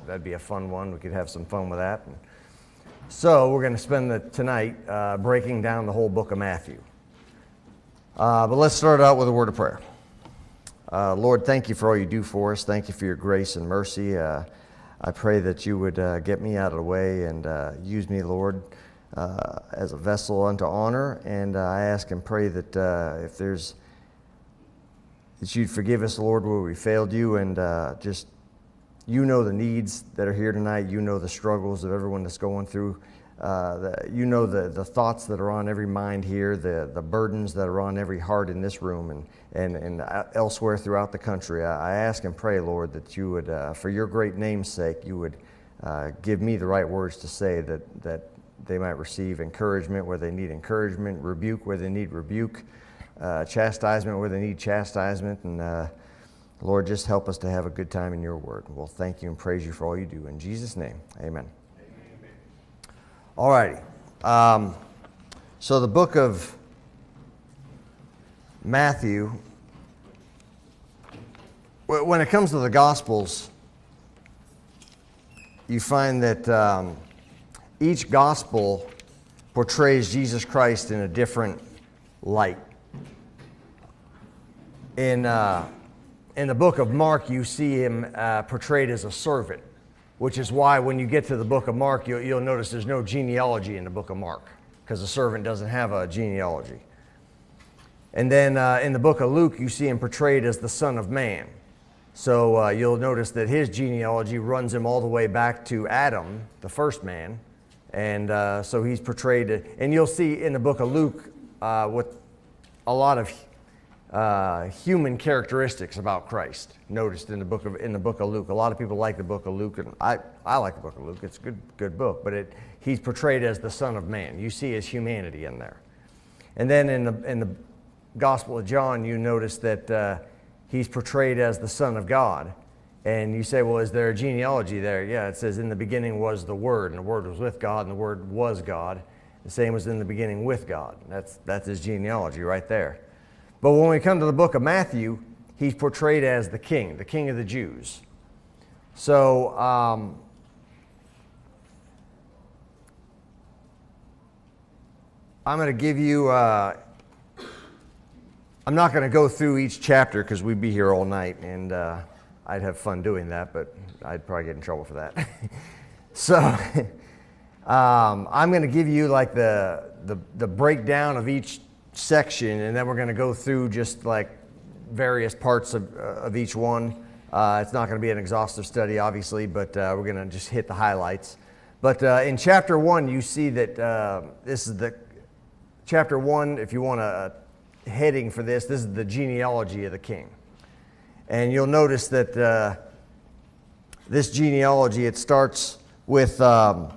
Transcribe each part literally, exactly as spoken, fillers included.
that'd be a fun one. We could have some fun with that. And so we're going to spend the tonight uh, breaking down the whole book of Matthew. Uh, but let's start out with a word of prayer. Uh, Lord, thank you for all you do for us. Thank you for your grace and mercy. Uh, I pray that you would uh, get me out of the way and uh, use me, Lord, uh, as a vessel unto honor. And uh, I ask and pray that uh, if there's, that you'd forgive us, Lord, where we failed you, and uh, just you know the needs that are here tonight. You know the struggles of everyone that's going through. Uh, the, you know the, the thoughts that are on every mind here, the, the burdens that are on every heart in this room and, and, and elsewhere throughout the country. I, I ask and pray, Lord, that you would, uh, for your great name's sake, you would uh, give me the right words to say, that, that they might receive encouragement where they need encouragement, rebuke where they need rebuke, uh, chastisement where they need chastisement, and uh, Lord, just help us to have a good time in your word. We'll thank you and praise you for all you do. In Jesus' name, amen. All righty. Um, so the book of Matthew, when it comes to the Gospels, you find that um, each Gospel portrays Jesus Christ in a different light. In uh, In the book of Mark, you see him uh, portrayed as a servant, which is why when you get to the book of Mark, you'll, you'll notice there's no genealogy in the book of Mark, because the servant doesn't have a genealogy. And then uh, in the book of Luke, you see him portrayed as the Son of Man. So uh, you'll notice that his genealogy runs him all the way back to Adam, the first man. And uh, so he's portrayed, and you'll see in the book of Luke uh, with a lot of Uh, human characteristics about Christ noticed in the book of in the book of Luke. A lot of people like the book of Luke, and I, I like the book of Luke. It's a good good book, but it he's portrayed as the Son of Man. You see his humanity in there. And then in the in the Gospel of John, you notice that uh, he's portrayed as the Son of God. And you say, well, is there a genealogy there? Yeah, it says in the beginning was the Word, and the Word was with God, and the Word was God. The same was in the beginning with God. That's that's his genealogy right there. But when we come to the book of Matthew, he's portrayed as the king, the king of the Jews. So, um, I'm going to give you, uh, I'm not going to go through each chapter because we'd be here all night, and uh, I'd have fun doing that, but I'd probably get in trouble for that. So, um, I'm going to give you like the, the, the breakdown of each section, and then we're going to go through just like various parts of, uh, of each one. Uh, it's not going to be an exhaustive study, obviously, but uh, we're going to just hit the highlights. But uh, in chapter one, you see that uh, this is the chapter one. If you want a heading for this, this is the genealogy of the king, and you'll notice that uh, this genealogy, it starts with um,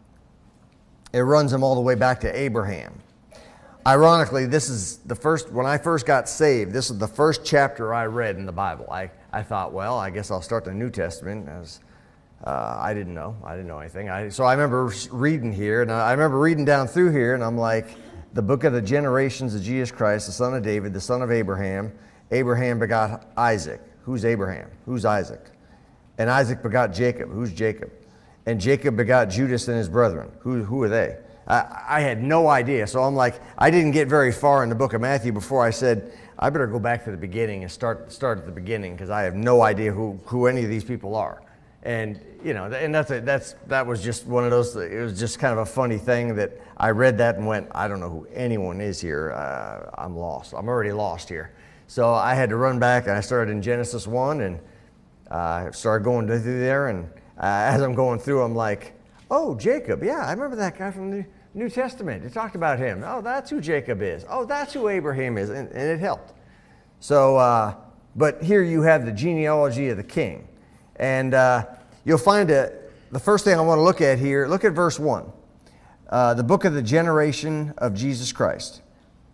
it runs them all the way back to Abraham. Ironically, this is the first, when I first got saved, this is the first chapter I read in the Bible. I, I thought, well, I guess I'll start the New Testament, as uh, I didn't know. I didn't know anything. I, so I remember reading here, and I remember reading down through here, and I'm like, the book of the generations of Jesus Christ, the son of David, the son of Abraham. Abraham begot Isaac. Who's Abraham? Who's Isaac? And Isaac begot Jacob. Who's Jacob? And Jacob begot Judas and his brethren. Who, who are they? I, I had no idea. So I'm like, I didn't get very far in the book of Matthew before I said, I better go back to the beginning and start start at the beginning, because I have no idea who, who any of these people are. And, you know, and that's a, that's that was just one of those, it was just kind of a funny thing that I read that and went, I don't know who anyone is here. Uh, I'm lost. I'm already lost here. So I had to run back, and I started in Genesis one, and I uh, started going through there. And uh, as I'm going through, I'm like, oh, Jacob, yeah, I remember that guy from the New Testament. It talked about him. Oh, that's who Jacob is. Oh, that's who Abraham is. And, and it helped. So, uh, but here you have the genealogy of the king. And uh, you'll find a, the first thing I want to look at here, look at verse one. Uh, the book of the generation of Jesus Christ.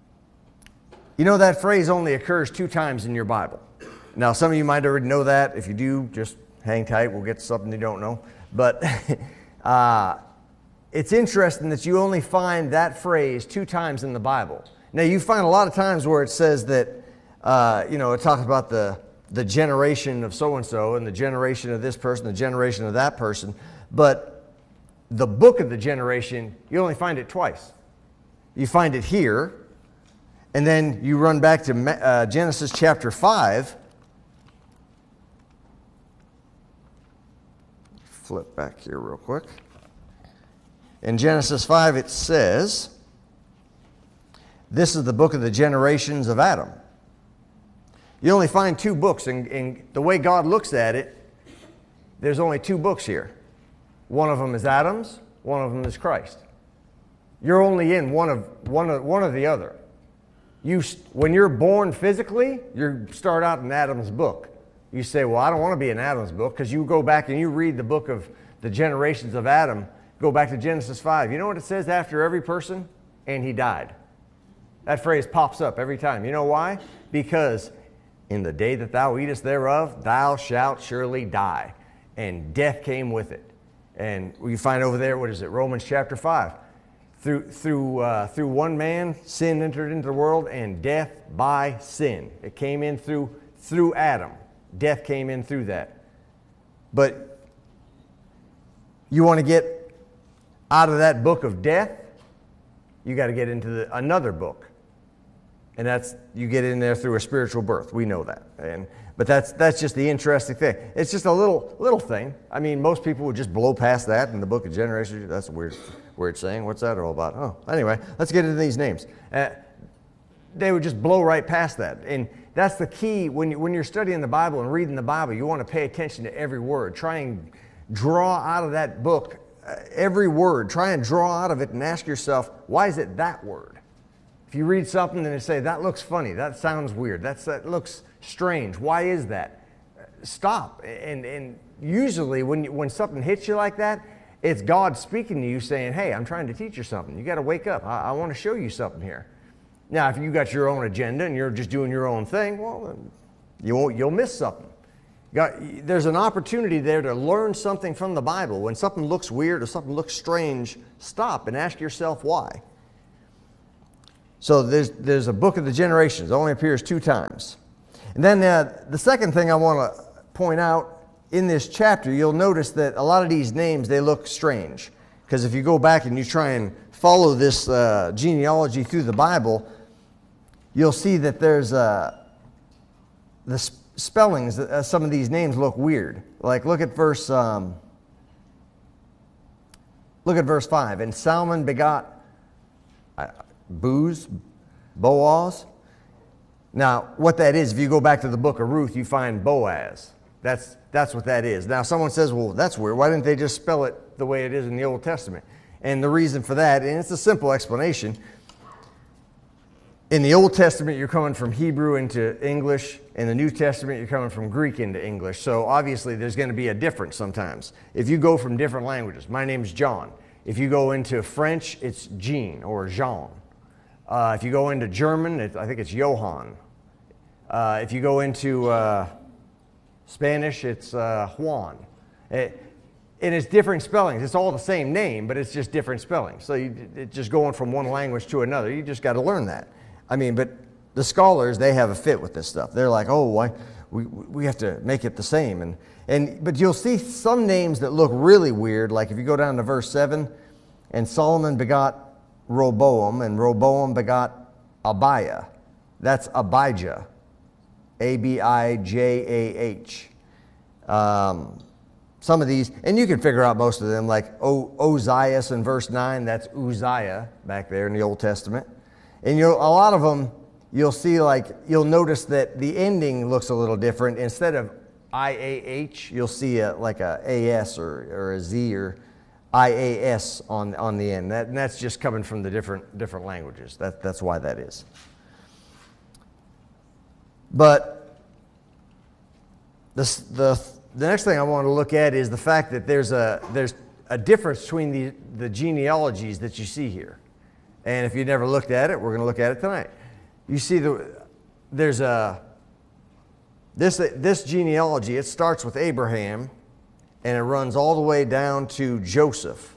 You know, that phrase only occurs two times in your Bible. Now, some of you might already know that. If you do, just hang tight. We'll get to something you don't know. But uh, it's interesting that you only find that phrase two times in the Bible. Now, you find a lot of times where it says that, uh, you know, it talks about the the generation of so-and-so and the generation of this person, the generation of that person. But the book of the generation, you only find it twice. You find it here, and then you run back to uh, Genesis chapter five. Flip back here real quick. In Genesis five it says, this is the book of the generations of Adam. You only find two books, and, and the way God looks at it, there's only two books here. One of them is Adam's, one of them is Christ. You're only in one of one of one of the other. You, when you're born physically, you start out in Adam's book. You say, well, I don't want to be in Adam's book, because you go back and you read the book of the generations of Adam, go back to Genesis five. You know what it says after every person? And he died. That phrase pops up every time. You know why? Because in the day that thou eatest thereof, thou shalt surely die. And death came with it. And you find over there, what is it? Romans chapter five. Through, through, uh, through one man, sin entered into the world, and death by sin. It came in through, through Adam. Death came in through that. But you want to get out of that book of death, you got to get into the, another book. And that's, you get in there through a spiritual birth. We know that. And, but that's, that's just the interesting thing. It's just a little, little thing. I mean, most people would just blow past that in the book of Generations. That's a weird, weird saying. What's that all about? Oh, anyway, let's get into these names. Uh, they would just blow right past that. And that's the key. When, you, when you're studying the Bible and reading the Bible, you want to pay attention to every word. Try and draw out of that book uh, every word. Try and draw out of it and ask yourself, why is it that word? If you read something and they say, that looks funny, that sounds weird, that's, that looks strange, why is that? Stop. And, and usually when, you, when something hits you like that, it's God speaking to you saying, hey, I'm trying to teach you something. You got to wake up. I, I want to show you something here. Now, if you got your own agenda and you're just doing your own thing, well, you won't, you'll miss something. Got, there's an opportunity there to learn something from the Bible. When something looks weird or something looks strange, stop and ask yourself why. So there's, there's a book of the generations. It only appears two times. And then uh, the second thing I want to point out in this chapter, you'll notice that a lot of these names, they look strange. Because if you go back and you try and follow this uh, genealogy through the Bible, you'll see that there's uh, the sp spellings, uh, some of these names look weird. Like look at verse, um, look at verse five. And Salmon begot uh, Booz, Boaz. Now, what that is, if you go back to the book of Ruth, you find Boaz. That's, that's what that is. Now, someone says, well, that's weird. Why didn't they just spell it the way it is in the Old Testament? And the reason for that, and it's a simple explanation. In the Old Testament, you're coming from Hebrew into English. In the New Testament, you're coming from Greek into English. So obviously, there's going to be a difference sometimes. If you go from different languages, my name's John. If you go into French, it's Jean or Jean. Uh, if you go into German, it, I think it's Johann. Uh, if you go into uh, Spanish, it's uh, Juan. It, and it's different spellings. It's all the same name, but it's just different spellings. So you, it's just going from one language to another. You just got to learn that. I mean, but the scholars, they have a fit with this stuff. They're like, oh, why, we, we have to make it the same. And, and, but you'll see some names that look really weird. Like if you go down to verse seven, and Solomon begot Roboam, and Roboam begot Abiah. That's Abijah, A B I J A H. Um, some of these, and you can figure out most of them, like o Ozias in verse nine, that's Uzziah back there in the Old Testament. And you'll, a lot of them, you'll see like, you'll notice that the ending looks a little different. Instead of I A H, you'll see a, like a A S or, or a Z or I A S on, on the end. That, and that's just coming from the different, different languages. That, that's why that is. But this, the, the next thing I want to look at is the fact that there's a, there's a difference between the, the genealogies that you see here. And if you never looked at it, we're going to look at it tonight. You see, the, there's a, this, this genealogy, it starts with Abraham, and it runs all the way down to Joseph.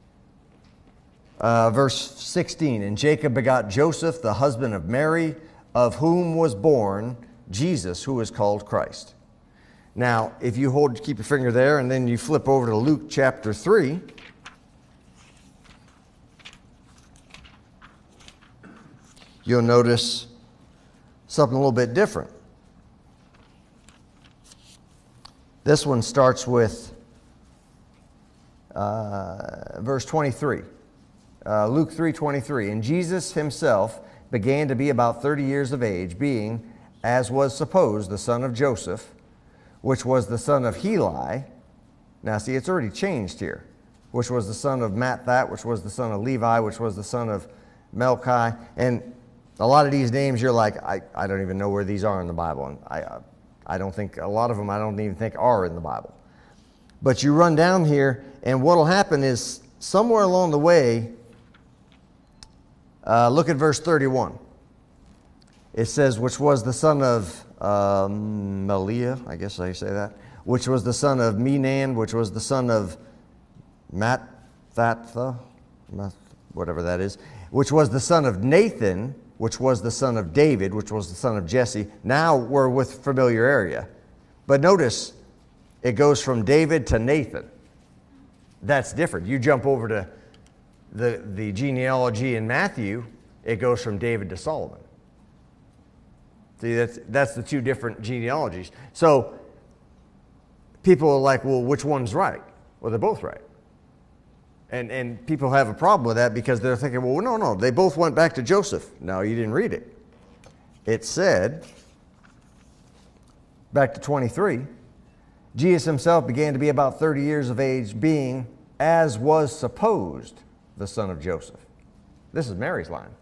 Uh, verse sixteen, and Jacob begot Joseph, the husband of Mary, of whom was born Jesus, who is called Christ. Now, if you hold, keep your finger there, and then you flip over to Luke chapter three, you'll notice something a little bit different. This one starts with uh, verse twenty-three. Uh, Luke three twenty-three. And Jesus himself began to be about thirty years of age, being, as was supposed, the son of Joseph, which was the son of Heli. Now see, it's already changed here. Which was the son of Matthat, which was the son of Levi, which was the son of Melchi. And a lot of these names, you're like, I, I don't even know where these are in the Bible. And I, I don't think, a lot of them I don't even think are in the Bible. But you run down here, and what will happen is, somewhere along the way, uh, look at verse thirty-one. It says, which was the son of um, Meliah, I guess I say that, which was the son of Menan, which was the son of Mattatha, whatever that is, which was the son of Nathan, which was the son of David, which was the son of Jesse. Now we're with familiar area. But notice, it goes from David to Nathan. That's different. You jump over to the, the genealogy in Matthew, it goes from David to Solomon. See, that's, that's the two different genealogies. So people are like, well, which one's right? Well, they're both right. And, and people have a problem with that because they're thinking, well, no, no, they both went back to Joseph. No, you didn't read it. It said, back to twenty-three, Jesus himself began to be about thirty years of age, being, as was supposed, the son of Joseph. This is Mary's line,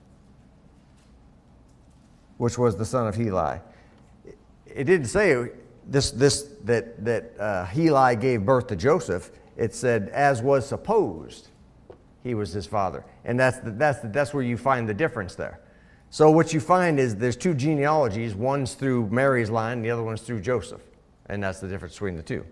which was the son of Heli. It didn't say this, this, that, that uh, Heli gave birth to Joseph. It said, as was supposed, he was his father. And that's, the, that's, the, that's where you find the difference there. So what you find is there's two genealogies. One's through Mary's line, the other one's through Joseph. And that's the difference between the two.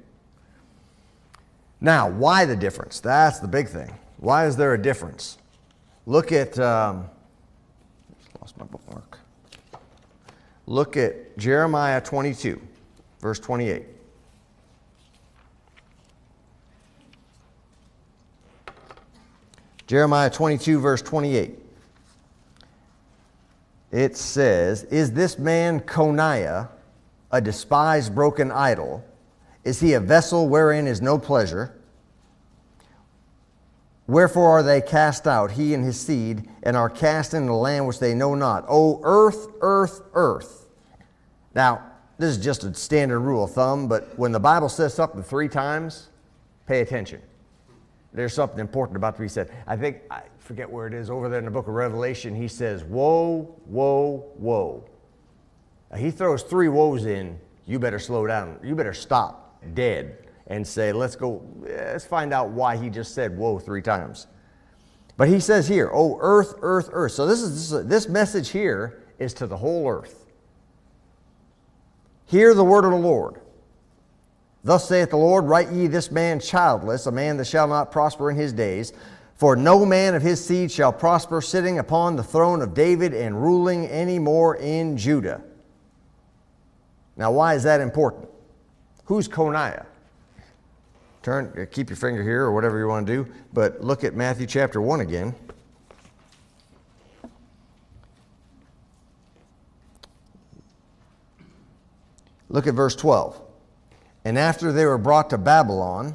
Now, why the difference? That's the big thing. Why is there a difference? Look at, um, lost my bookmark. Look at Jeremiah twenty-two, verse twenty-eight. Jeremiah twenty-two, verse twenty-eight. It says, is this man Coniah a despised broken idol? Is he a vessel wherein is no pleasure? Wherefore are they cast out, he and his seed, and are cast into the land which they know not? O earth, earth, earth. Now, this is just a standard rule of thumb, but when the Bible says something three times, pay attention. There's something important about to be said. I think, I forget where it is, over there in the book of Revelation, he says, woe, woe, woe. Now, he throws three woes in, you better slow down. You better stop dead and say, let's go, let's find out why he just said woe three times. But he says here, oh, earth, earth, earth. So this, is, this, this message here is to the whole earth. Hear the word of the Lord. Thus saith the Lord, write ye this man childless, a man that shall not prosper in his days. For no man of his seed shall prosper, sitting upon the throne of David and ruling any more in Judah. Now, why is that important? Who's Coniah? Turn, keep your finger here or whatever you want to do, but look at Matthew chapter one again. Look at verse twelve. And after they were brought to Babylon,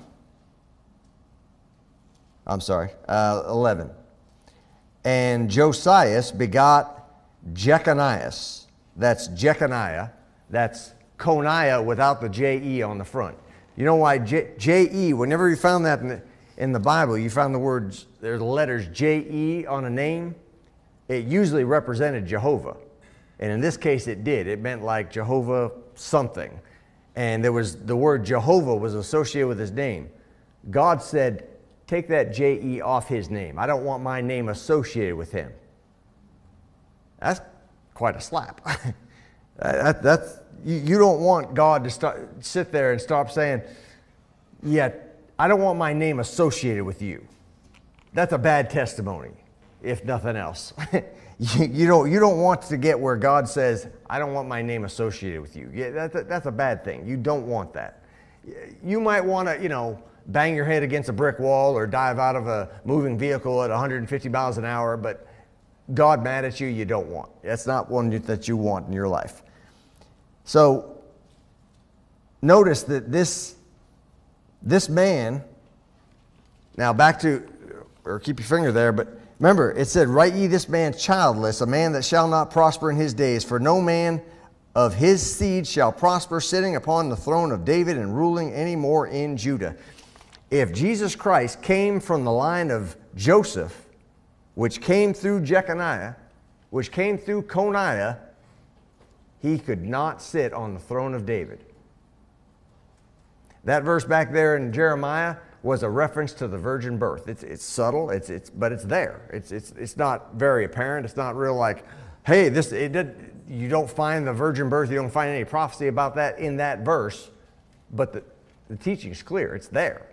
I'm sorry, uh, eleven. And Josias begot Jeconias. That's Jeconiah. That's Coniah without the J E on the front. You know why J, J E, whenever you found that in the, in the Bible, you found the words, there's the letters J E on a name, it usually represented Jehovah. And in this case it did. It meant like Jehovah something. And there was, the word Jehovah was associated with his name. God said, take that J E off his name. I don't want my name associated with him. That's quite a slap. that, that's, you, you don't want God to start, sit there and stop saying, yeah, I don't want my name associated with you. That's a bad testimony. if nothing else. you, you, don't, you don't want to get where God says, I don't want my name associated with you. Yeah, that's, a, that's a bad thing. You don't want that. You might want to, you know, bang your head against a brick wall or dive out of a moving vehicle at one hundred fifty miles an hour, but God mad at you, you don't want. That's not one that you want in your life. So notice that this, this man, now back to, or keep your finger there, but remember, it said, write ye this man childless, a man that shall not prosper in his days, for no man of his seed shall prosper, sitting upon the throne of David and ruling any more in Judah. If Jesus Christ came from the line of Joseph, which came through Jeconiah, which came through Coniah, he could not sit on the throne of David. That verse back there in Jeremiah was a reference to the virgin birth. It's, it's subtle, it's, it's, but it's there. It's, it's, it's not very apparent. It's not real like, hey, this, it did, you don't find the virgin birth, you don't find any prophecy about that in that verse, but the, the teaching is clear. It's there.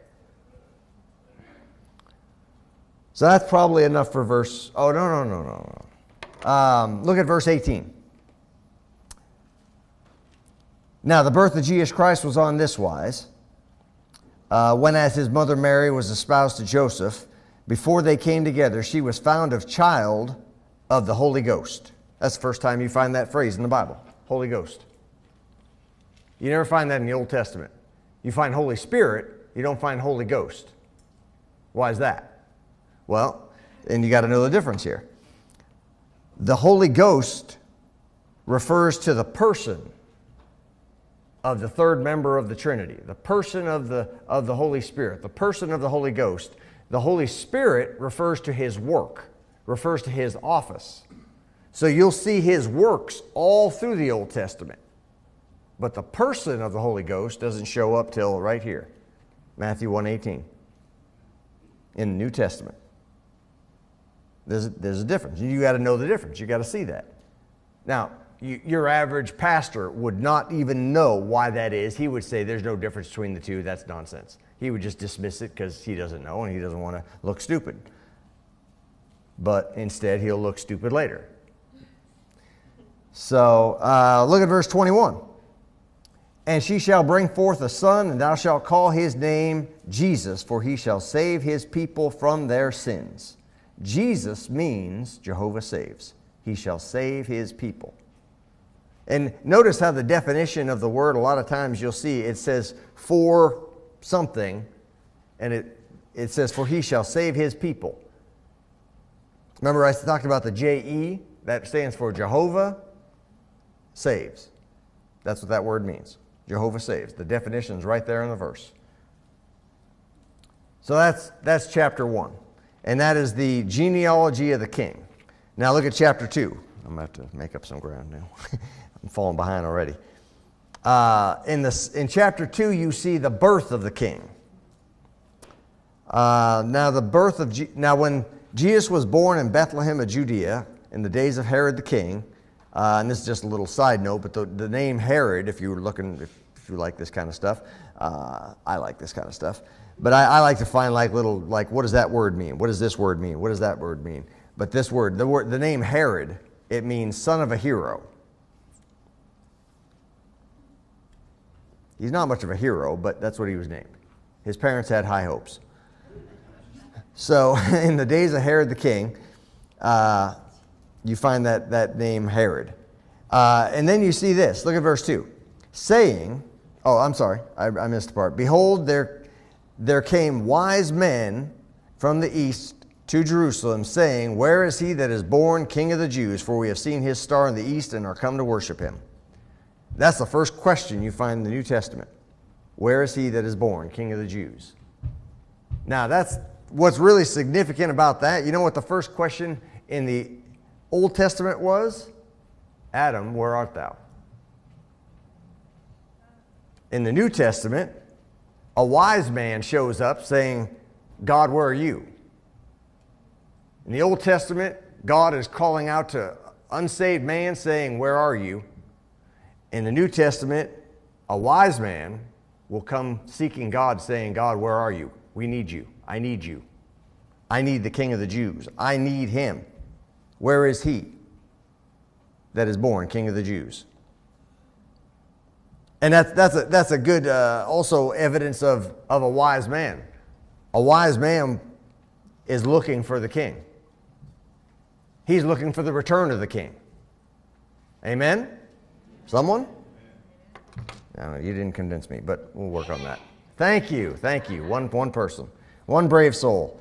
So that's probably enough for verse, oh, no, no, no, no, no. Um, look at verse eighteen. Now, the birth of Jesus Christ was on this wise. Uh, when as his mother Mary was espoused to Joseph, before they came together, she was found of child of the Holy Ghost. That's the first time you find that phrase in the Bible, Holy Ghost. You never find that in the Old Testament. You find Holy Spirit, you don't find Holy Ghost. Why is that? Well, and you got to know the difference here. The Holy Ghost refers to the person of the third member of the Trinity, the person of the, of the Holy Spirit, the person of the Holy Ghost. The Holy Spirit refers to his work, refers to his office. So you'll see his works all through the Old Testament. But the person of the Holy Ghost doesn't show up till right here, Matthew one eighteen, in the New Testament. There's a, there's a difference. You got to know the difference. You got to see that. Now, you, your average pastor would not even know why that is. He would say there's no difference between the two. That's nonsense. He would just dismiss it because he doesn't know and he doesn't want to look stupid. But instead, he'll look stupid later. So uh, look at verse twenty-one. And she shall bring forth a son, and thou shalt call his name Jesus, for he shall save his people from their sins. Jesus means Jehovah saves. He shall save his people. And notice how the definition of the word, a lot of times you'll see it says for something, and it, it says for he shall save his people. Remember I talked about the J E? That stands for Jehovah saves. That's what that word means. Jehovah saves. The definition is right there in the verse. So that's, that's chapter one. And that is the genealogy of the king. Now look at chapter two. I'm going to have to make up some ground now. I'm falling behind already. Uh, in, this, in chapter two, you see the birth of the king. Uh, now the birth of Je- now when Jesus was born in Bethlehem of Judea in the days of Herod the king, uh, and this is just a little side note, but the, the name Herod, if you were looking, if, if you like this kind of stuff, uh, I like this kind of stuff. But I, I like to find like little, like what does that word mean? What does this word mean? What does that word mean? But this word, the word, the name Herod, it means son of a hero. He's not much of a hero, but that's what he was named. His parents had high hopes. So in the days of Herod the king, uh, you find that, that name Herod. Uh, and then you see this. Look at verse two. Saying, oh, I'm sorry, I, I missed a part. Behold, there, there came wise men from the east to Jerusalem, saying, where is he that is born King of the Jews? For we have seen his star in the east and are come to worship him. That's the first question you find in the New Testament. Where is he that is born King of the Jews? Now, that's what's really significant about that. You know what the first question in the Old Testament was? Adam, where art thou? In the New Testament, a wise man shows up saying, God, where are you? In the Old Testament, God is calling out to unsaved man saying, where are you? In the New Testament, a wise man will come seeking God saying, God, where are you? We need you. I need you. I need the King of the Jews. I need him. Where is he that is born King of the Jews? And that's, that's, a, that's a good uh, also evidence of, of a wise man. A wise man is looking for the king. He's looking for the return of the king. Amen? Someone? No, you didn't convince me, but we'll work on that. Thank you. Thank you. One, one person. One brave soul.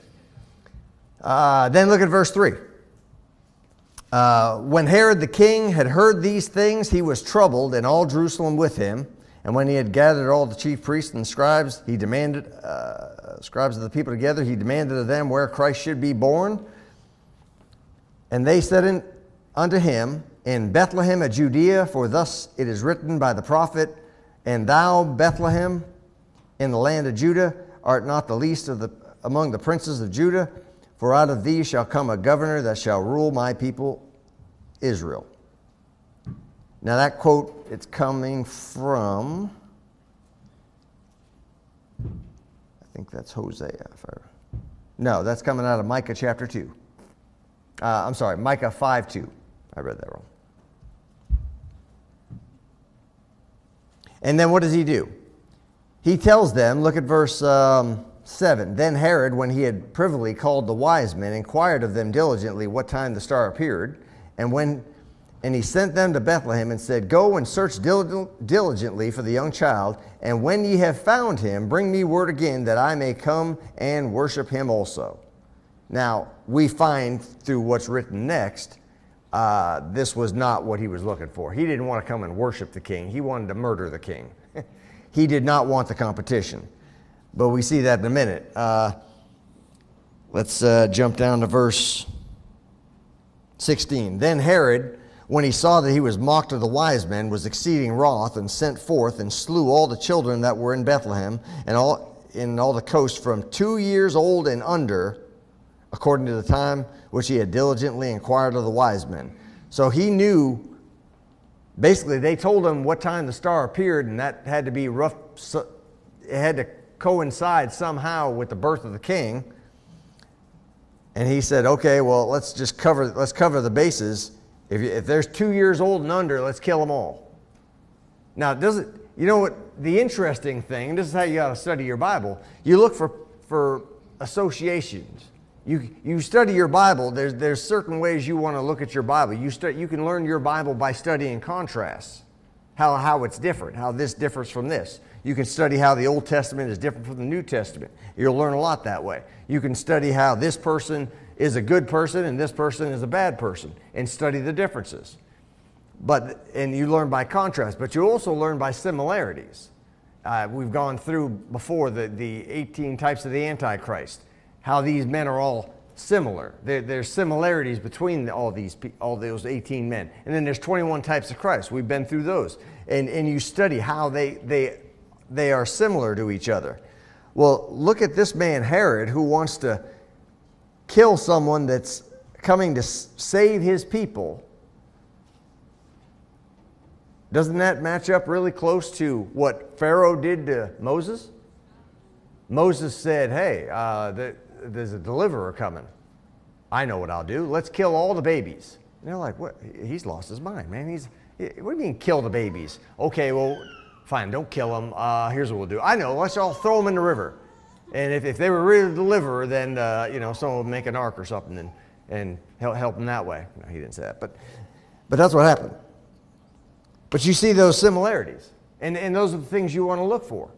Uh, then look at verse three. Uh, when Herod the king had heard these things, he was troubled, and all Jerusalem with him. And when he had gathered all the chief priests and scribes, he demanded, uh, scribes of the people together, he demanded of them where Christ should be born. And they said in, unto him, in Bethlehem of Judea, for thus it is written by the prophet, and thou, Bethlehem, in the land of Judah, art not the least of the among the princes of Judah, for out of thee shall come a governor that shall rule my people Israel. Now that quote, it's coming from, I think that's Hosea. If I, no, that's coming out of Micah chapter two. Uh, I'm sorry, Micah five two. I read that wrong. And then what does he do? He tells them, look at verse um, seven. Then Herod, when he had privily called the wise men, inquired of them diligently what time the star appeared. And when and he sent them to Bethlehem and said, go and search diligently for the young child, and when ye have found him, bring me word again that I may come and worship him also. Now, we find through what's written next, uh, this was not what he was looking for. He didn't want to come and worship the king. He wanted to murder the king. He did not want the competition. But we see that in a minute. Uh, let's uh, jump down to verse sixteen. Then Herod, when he saw that he was mocked of the wise men, was exceeding wroth, and sent forth and slew all the children that were in Bethlehem and all in all the coast from two years old and under, according to the time which he had diligently inquired of the wise men. So he knew. Basically, they told him what time the star appeared, and that had to be rough. It had to coincide somehow with the birth of the king. And he said, "Okay, well, let's just cover. Let's cover the bases. If, you, if there's two years old and under, let's kill them all." Now, does it? You know what? The interesting thing. This is how you got to study your Bible. You look for for associations. You, you study your Bible, there's, there's certain ways you want to look at your Bible. You, start, you can learn your Bible by studying contrasts, how, how it's different, how this differs from this. You can study how the Old Testament is different from the New Testament. You'll learn a lot that way. You can study how this person is a good person and this person is a bad person, and study the differences. But, and you learn by contrast, but you also learn by similarities. Uh, we've gone through before the, the eighteen types of the Antichrist. How these men are all similar. There, there's similarities between all these, all those eighteen men. And then there's twenty-one types of Christ. We've been through those. And, and you study how they, they, they are similar to each other. Well, look at this man, Herod, who wants to kill someone that's coming to save his people. Doesn't that match up really close to what Pharaoh did to Moses? Moses said, hey, uh, the, there's a deliverer coming. I know what I'll do. Let's kill all the babies. And they're like, what? He's lost his mind, man. He's, what do you mean kill the babies? Okay, well, fine, don't kill them. Uh, here's what we'll do. I know, let's all throw them in the river. And if, if they were really the deliverer, then, uh, you know, someone would make an ark or something and, and help, help them that way. No, he didn't say that, but, but that's what happened. But you see those similarities. And, and those are the things you want to look for.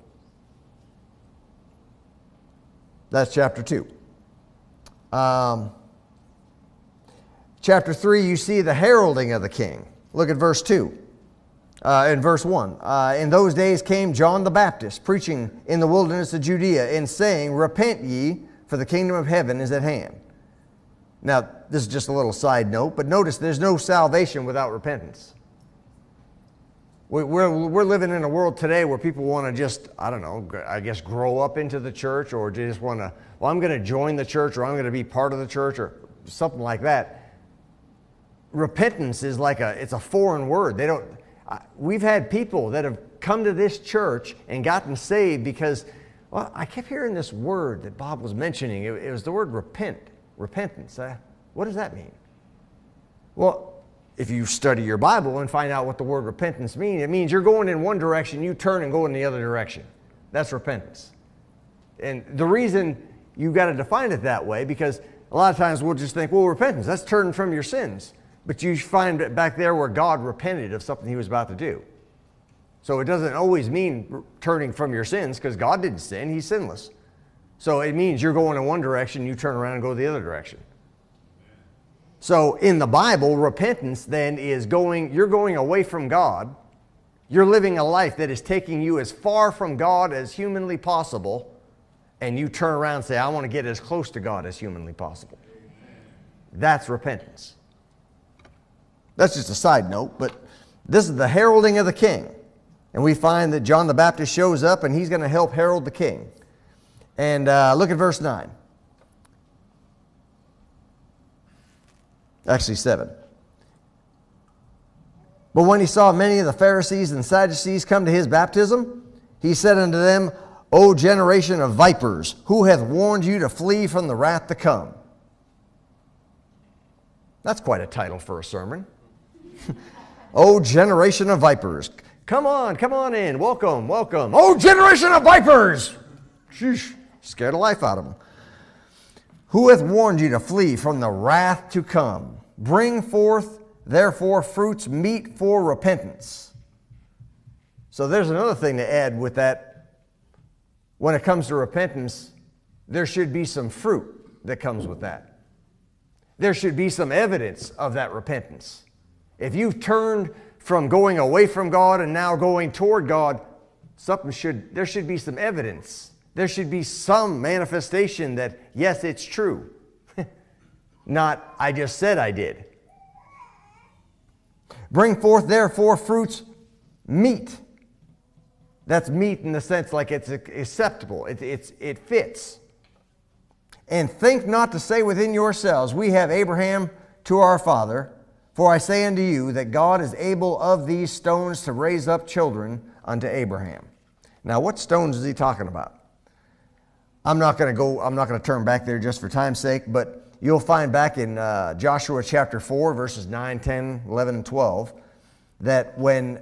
That's chapter two. Um, chapter three, you see the heralding of the king. Look at verse two. Uh, in verse one. Uh, in those days came John the Baptist, preaching in the wilderness of Judea, and saying, repent ye, for the kingdom of heaven is at hand. Now, this is just a little side note, but notice there's no salvation without repentance. We're, we're living in a world today where people want to just, I don't know, I guess grow up into the church, or just want to, well, I'm going to join the church, or I'm going to be part of the church, or something like that. Repentance is like a, it's a foreign word. They don't, we've had people that have come to this church and gotten saved because, Well, I kept hearing this word that Bob was mentioning. It, it was the word repent, repentance. Uh, what does that mean? Well, if you study your Bible and find out what the word repentance means, it means you're going in one direction, you turn and go in the other direction. That's repentance. And the reason you got to define it that way, because a lot of times we'll just think, well, repentance, that's turning from your sins. But you find it back there where God repented of something he was about to do. So it doesn't always mean turning from your sins, because God didn't sin, he's sinless. So it means you're going in one direction, you turn around and go the other direction. So in the Bible, repentance then is going, you're going away from God. You're living a life that is taking you as far from God as humanly possible, and you turn around and say, I want to get as close to God as humanly possible. That's repentance. That's just a side note, but this is the heralding of the king. And we find that John the Baptist shows up and he's going to help herald the king. And uh, look at verse nine. Actually seven. But when he saw many of the Pharisees and Sadducees come to his baptism, he said unto them, O generation of vipers, who hath warned you to flee from the wrath to come? That's quite a title for a sermon. O generation of vipers. Come on, come on in. Welcome, welcome. Oh, generation of vipers! Sheesh, scared the life out of them. Who hath warned you to flee from the wrath to come? Bring forth, therefore, fruits meet for repentance. So there's another thing to add with that. When it comes to repentance, there should be some fruit that comes with that. There should be some evidence of that repentance. If you've turned from going away from God and now going toward God, something should, there should be some evidence. There should be some manifestation that, yes, it's true. Not, I just said I did. Bring forth, therefore, fruits meet. That's meet in the sense like it's acceptable. It, it's, it fits. And think not to say within yourselves, we have Abraham to our father. For I say unto you that God is able of these stones to raise up children unto Abraham. Now, what stones is he talking about? I'm not going to go, I'm not going to turn back there just for time's sake, but you'll find back in uh, Joshua chapter four, verses nine, ten, eleven, and twelve, that when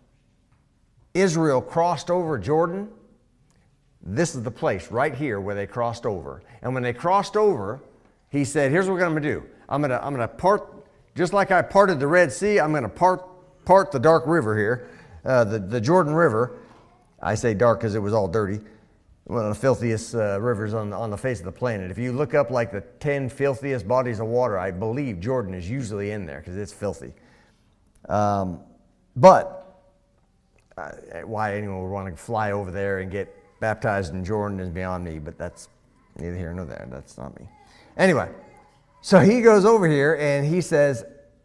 Israel crossed over Jordan, this is the place right here where they crossed over. And when they crossed over, he said, here's what I'm going to do. I'm going to, I'm going to part, just like I parted the Red Sea, I'm going to part, part the dark river here, uh, the, the Jordan River. I say dark because it was all dirty. One of the filthiest uh, rivers on the, on the face of the planet. If you look up like the ten filthiest bodies of water, I believe Jordan is usually in there because it's filthy. Um, but uh, why anyone would want to fly over there and get baptized in Jordan is beyond me, but that's neither here nor there. That's not me. Anyway, so he goes over here and he says,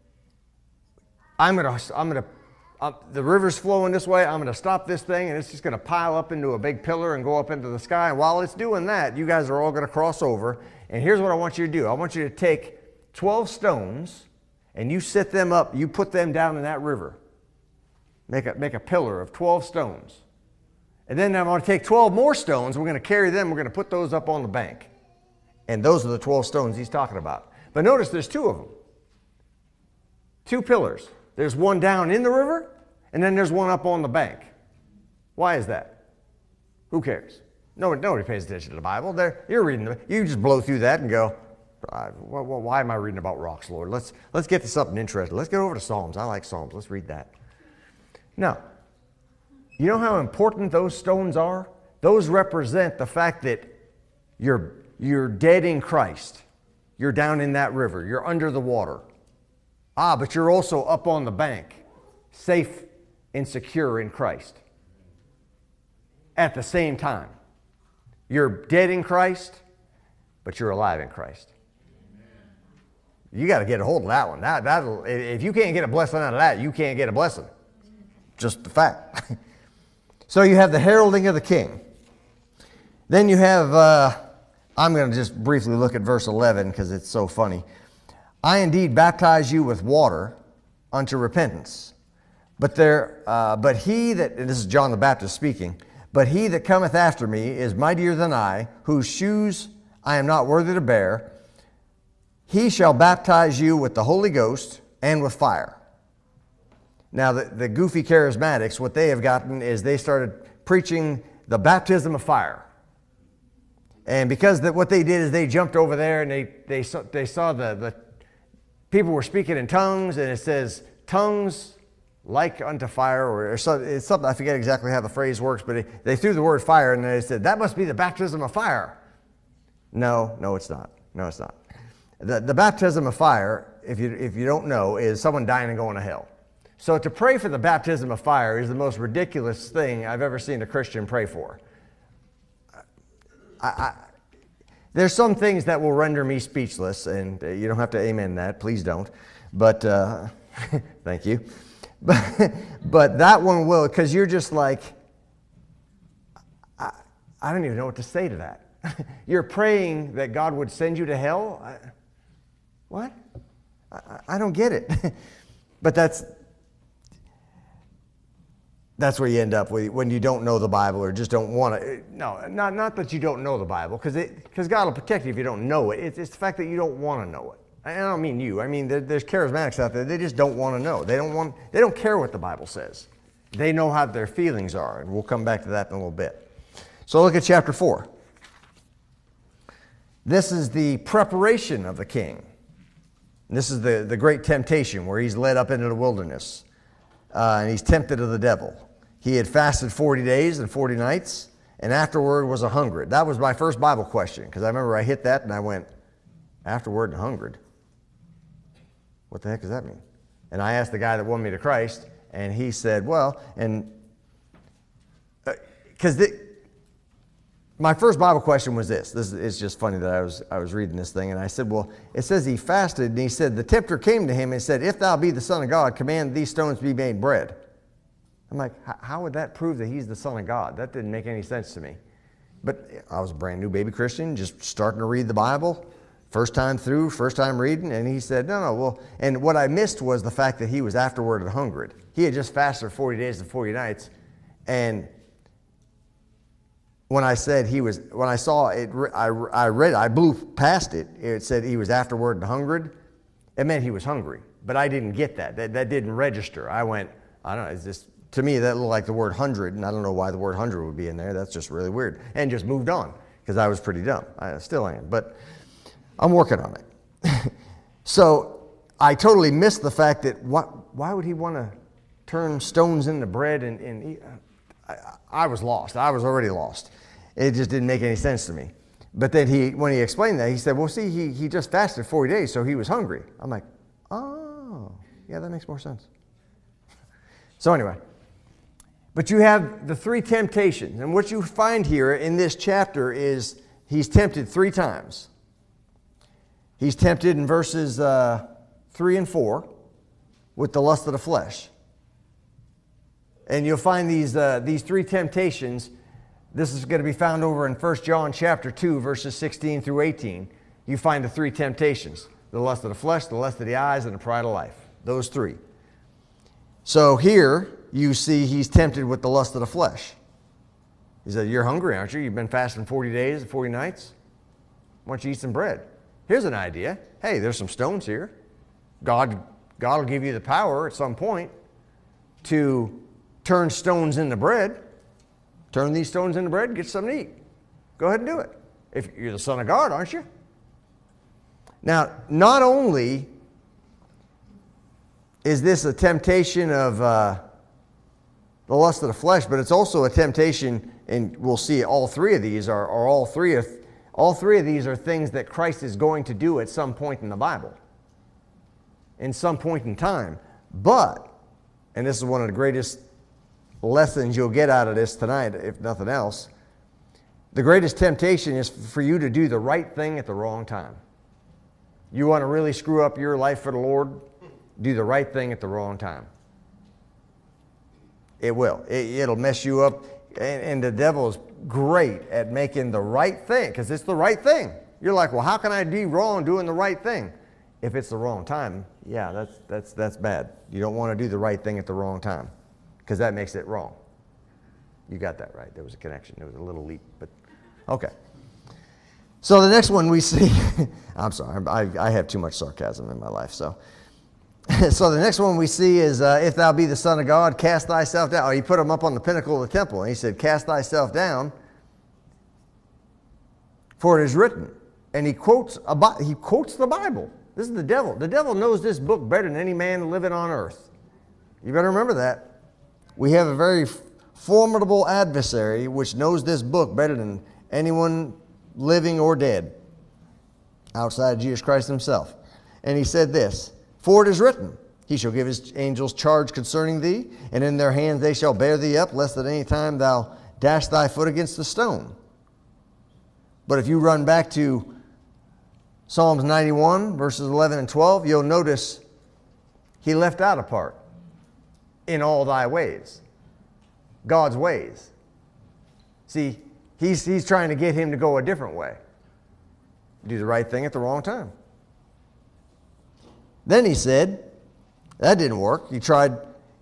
I'm going to, I'm going to, Uh, the river's flowing this way, I'm going to stop this thing, and it's just going to pile up into a big pillar and go up into the sky. And while it's doing that, you guys are all going to cross over. And here's what I want you to do. I want you to take twelve stones, and you set them up. You put them down in that river. Make a, make a pillar of twelve stones. And then I'm going to take twelve more stones. We're going to carry them. We're going to put those up on the bank. And those are the twelve stones he's talking about. But notice there's two of them. Two pillars. There's one down in the river, and then there's one up on the bank. Why is that? Who cares? Nobody, nobody pays attention to the Bible. They're, you're reading the, you just blow through that and go, well, why am I reading about rocks, Lord? Let's, let's get to something interesting. Let's get over to Psalms. I like Psalms. Let's read that. Now, you know how important those stones are? Those represent the fact that you're, you're dead in Christ. You're down in that river. You're under the water. Ah, but you're also up on the bank, safe and secure in Christ. At the same time, you're dead in Christ, but you're alive in Christ. You got to get a hold of that one. That, that'll, if you can't get a blessing out of that, you can't get a blessing. Just the fact. So you have the heralding of the king. Then you have, uh, I'm going to just briefly look at verse eleven because it's so funny. I indeed baptize you with water unto repentance. But there, uh, but he that, and this is John the Baptist speaking, But he that cometh after me is mightier than I, whose shoes I am not worthy to bear. He shall baptize you with the Holy Ghost and with fire. Now, the, the goofy charismatics, what they have gotten is they started preaching the baptism of fire. And because that what they did is they jumped over there and they, they, saw, they saw the, the people were speaking in tongues, and it says, tongues like unto fire, or, or so, it's something, I forget exactly how the phrase works, but it, they threw the word fire and they said, that must be the baptism of fire. No, no, it's not. No, it's not. The, the baptism of fire, if you, if you don't know, is someone dying and going to hell. So to pray for the baptism of fire is the most ridiculous thing I've ever seen a Christian pray for. I, I, there's some things that will render me speechless, and you don't have to amen that. Please don't. But, uh, thank you. But, but that one will, because you're just like, I, I don't even know what to say to that. You're praying that God would send you to hell? I, what? I, I don't get it. But that's... That's where you end up when you don't know the Bible or just don't want to. No, not, not that you don't know the Bible, because because God will protect you if you don't know it. It's, it's the fact that you don't want to know it. I don't mean you. I mean, there, there's charismatics out there. They just don't want to know. They don't want. They don't care what the Bible says. They know how their feelings are, and we'll come back to that in a little bit. So look at chapter four. This is the preparation of the king. This is the, the great temptation where he's led up into the wilderness. Uh, and he's tempted of the devil. He had fasted forty days and forty nights, and afterward was a hungered. That was my first Bible question, because I remember I hit that and I went, afterward and hungered? What the heck does that mean? And I asked the guy that won me to Christ, and he said, well, and because uh, my first Bible question was this. This is just funny that I was I was reading this thing, and I said, well, it says he fasted, and he said, the tempter came to him and said, if thou be the Son of God, command these stones to be made bread. I'm like, how would that prove that he's the Son of God? That didn't make any sense to me. But I was a brand new baby Christian, just starting to read the Bible, first time through, first time reading, and he said, no, no, well, and what I missed was the fact that he was afterward and hungered. He had just fasted forty days and forty nights, and when I said he was, when I saw it, I, I read, I blew past it. It said he was afterward and hungered. It meant he was hungry, but I didn't get that. That, that didn't register. I went, I don't know, is this, to me that looked like the word hundred, and I don't know why the word hundred would be in there. That's just really weird. And just moved on, because I was pretty dumb. I still am, but I'm working on it. So I totally missed the fact that what, why would he want to turn stones into bread and, and eat? I, I was lost. I was already lost. It just didn't make any sense to me. But then he, when he explained that, he said, well, see, he, he just fasted forty days, so he was hungry. I'm like, oh, yeah, that makes more sense. So anyway, but you have the three temptations. And what you find here in this chapter is he's tempted three times. He's tempted in verses uh, three and four with the lust of the flesh. And you'll find these, uh, these three temptations. This is going to be found over in First John chapter two, verses sixteen through eighteen. You find the three temptations: the lust of the flesh, the lust of the eyes, and the pride of life. Those three. So here you see he's tempted with the lust of the flesh. He said, you're hungry, aren't you? You've been fasting forty days and forty nights. Why don't you eat some bread? Here's an idea. Hey, there's some stones here. God, God will give you the power at some point to turn stones into bread. Turn these stones into bread and get something to eat. Go ahead and do it. If you're the Son of God, aren't you? Now, not only is this a temptation of uh, the lust of the flesh, but it's also a temptation, and we'll see all three of these are, are all three of all three of these are things that Christ is going to do at some point in the Bible, in some point in time. But, and this is one of the greatest lessons you'll get out of this tonight, if nothing else, the greatest temptation is for you to do the right thing at the wrong time. You want to really screw up your life for the Lord? Do the right thing at the wrong time. It will. It, it'll mess you up. And, and the devil is great at making the right thing, because it's the right thing. You're like, well, how can I be wrong doing the right thing? If it's the wrong time, yeah, that's, that's, that's bad. You don't want to do the right thing at the wrong time, because that makes it wrong. You got that right. There was a connection. There was a little leap, but okay. So the next one we see, I'm sorry, I, I have too much sarcasm in my life. So, so the next one we see is, uh, if thou be the Son of God, cast thyself down. Oh, he put him up on the pinnacle of the temple, and he said, cast thyself down, for it is written. And he quotes, a, he quotes the Bible. This is the devil. The devil knows this book better than any man living on earth. You better remember that. We have a very formidable adversary which knows this book better than anyone living or dead outside of Jesus Christ himself. And he said this, for it is written, he shall give his angels charge concerning thee, and in their hands they shall bear thee up, lest at any time thou dash thy foot against the stone. But if you run back to Psalms ninety-one, verses eleven and twelve, you'll notice he left out a part. In all thy ways. God's ways. See, he's, he's trying to get him to go a different way. Do the right thing at the wrong time. Then he said, that didn't work. He tried,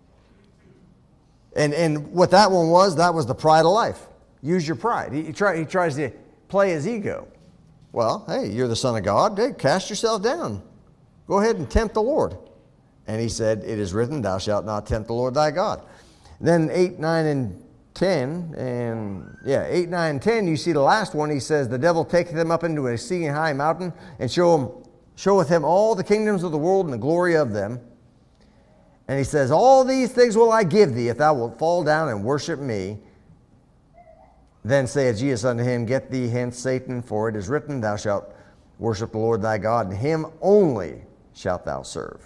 and, and what that one was, that was the pride of life. Use your pride. He, he, try, he tries to play his ego. Well, hey, you're the Son of God. Hey, cast yourself down. Go ahead and tempt the Lord. And he said, it is written, thou shalt not tempt the Lord thy God. Then eight, nine, and ten, and yeah, eight, nine, and ten, you see the last one, he says, the devil taketh them up into a exceeding high mountain, and show him, showeth him all the kingdoms of the world and the glory of them. And he says, all these things will I give thee, if thou wilt fall down and worship me. Then saith Jesus unto him, get thee hence, Satan, for it is written, thou shalt worship the Lord thy God, and him only shalt thou serve.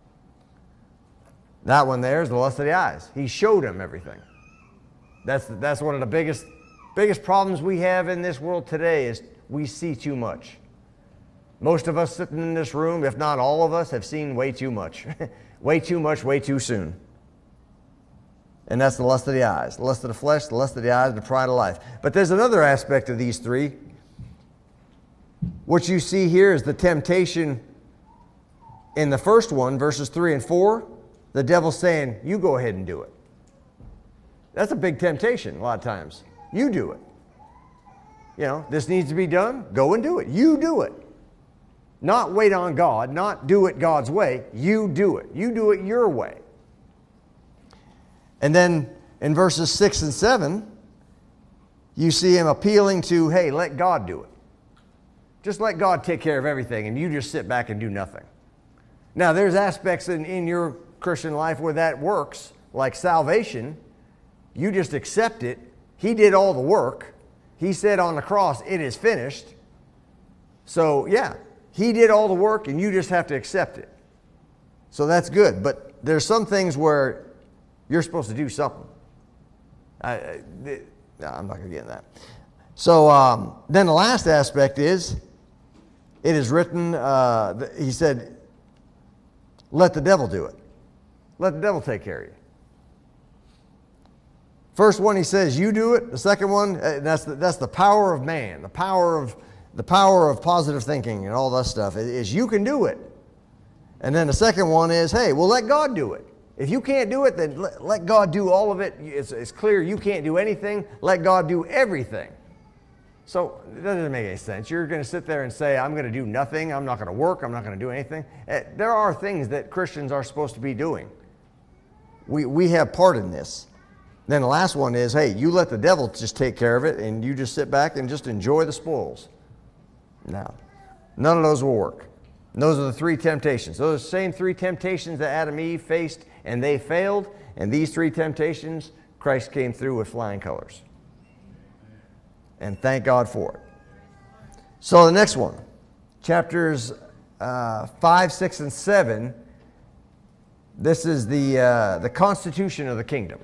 That one there is the lust of the eyes. He showed him everything. That's, that's one of the biggest, biggest problems we have in this world today is we see too much. Most of us sitting in this room, if not all of us, have seen way too much. Way too much, way too soon. And that's the lust of the eyes. The lust of the flesh, the lust of the eyes, and the pride of life. But there's another aspect of these three. What you see here is the temptation in the first one, verses three and four. The devil's saying, you go ahead and do it. That's a big temptation a lot of times. You do it. You know, this needs to be done. Go and do it. You do it. Not wait on God. Not do it God's way. You do it. You do it your way. And then in verses six and seven, you see him appealing to, hey, let God do it. Just let God take care of everything and you just sit back and do nothing. Now, there's aspects in, in your Christian life where that works, like salvation. You just accept it. He did all the work. He said on the cross, it is finished. So, yeah, he did all the work and you just have to accept it. So that's good. But there's some things where you're supposed to do something. I, I, no, I'm not going to get into that. So um, then the last aspect is, it is written, uh, he said, let the devil do it. Let the devil take care of you. First one, he says, you do it. The second one, that's the, that's the power of man, the power of, the power of positive thinking and all that stuff, is you can do it. And then the second one is, hey, well, let God do it. If you can't do it, then let, let God do all of it. It's, it's clear you can't do anything. Let God do everything. So it doesn't make any sense. You're going to sit there and say, I'm going to do nothing. I'm not going to work. I'm not going to do anything. There are things that Christians are supposed to be doing. We, we have part in this. Then the last one is, hey, you let the devil just take care of it and you just sit back and just enjoy the spoils. No, none of those will work. And those are the three temptations. Those are the same three temptations that Adam and Eve faced and they failed. And these three temptations, Christ came through with flying colors. And thank God for it. So the next one, chapters uh, five, six, and seven. This is the, uh, the constitution of the kingdom.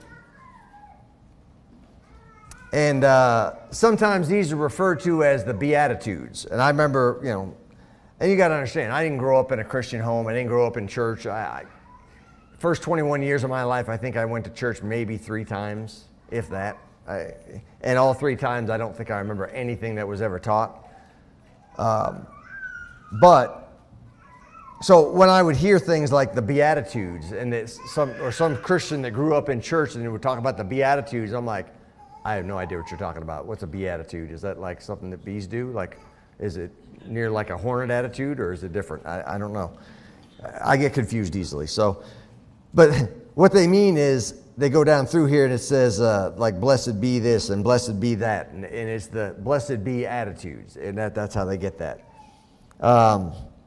And uh, sometimes these are referred to as the Beatitudes. And I remember, you know, and you got to understand, I didn't grow up in a Christian home. I didn't grow up in church. I, I, first twenty-one years of my life, I think I went to church maybe three times, if that. I, and all three times, I don't think I remember anything that was ever taught. Um, but so when I would hear things like the Beatitudes, and it's some or some Christian that grew up in church and they would talk about the Beatitudes, I'm like, I have no idea what you're talking about. What's a beatitude? Is that like something that bees do? Like, is it near like a hornet attitude, or is it different? I, I don't know. I get confused easily. So, but what they mean is they go down through here and it says uh, like blessed be this and blessed be that, and, and it's the blessed be attitudes, and that, that's how they get that. Um,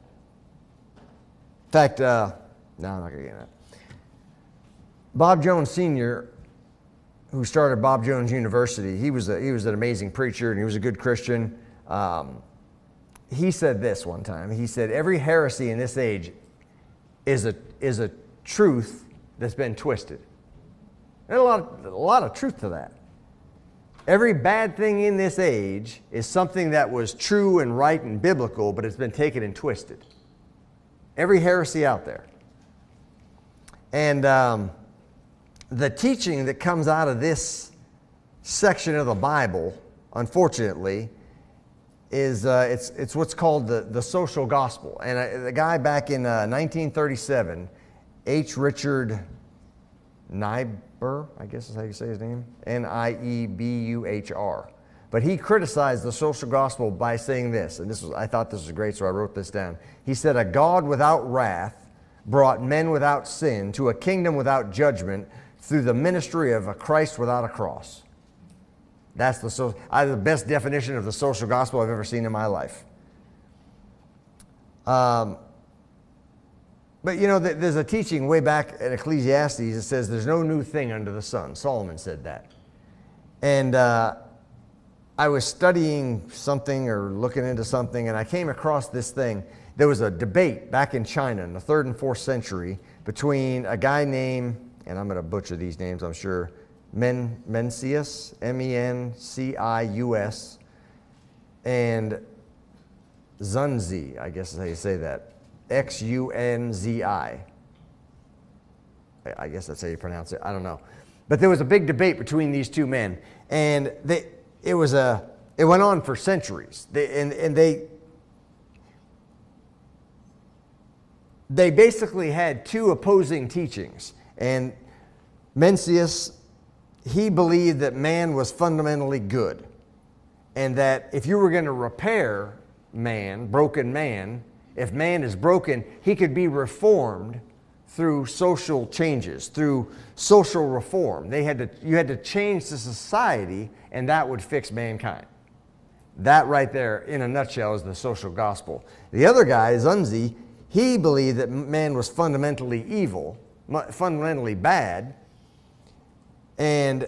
in fact, uh, no, I'm not going to get that. Bob Jones Senior, who started Bob Jones University, he was a, he was an amazing preacher and he was a good Christian. Um, he said this one time. He said, every heresy in this age is a is a truth that's been twisted. There's a lot of, a lot of truth to that. Every bad thing in this age is something that was true and right and biblical, but it's been taken and twisted. Every heresy out there. And um, the teaching that comes out of this section of the Bible, unfortunately, is uh, it's it's what's called the, the social gospel. And uh, the guy back in uh, nineteen thirty-seven, H. Richard Niebuhr, I guess is how you say his name, N I E B U H R. But he criticized the social gospel by saying this, and this was I thought this was great, so I wrote this down. He said, a God without wrath brought men without sin to a kingdom without judgment through the ministry of a Christ without a cross. That's the, so, I, the best definition of the social gospel I've ever seen in my life. Um, but you know, th- there's a teaching way back in Ecclesiastes that says there's no new thing under the sun. Solomon said that. And uh, I was studying something or looking into something, and I came across this thing. There was a debate back in China in the third and fourth century between a guy named, and I'm going to butcher these names, I'm sure, Men, Mencius, M E N C I U S, and Zunzi, I guess is how you say that, X U N Z I. I guess that's how you pronounce it, I don't know. But there was a big debate between these two men, and they, it was a, it went on for centuries. They, and, and they, they basically had two opposing teachings. And Mencius, he believed that man was fundamentally good, and that if you were going to repair man, broken man, if man is broken, he could be reformed through social changes, through social reform. They had to, you had to change the society, and that would fix mankind. That right there, in a nutshell, is the social gospel. The other guy, Zunzi, he believed that man was fundamentally evil, fundamentally bad, and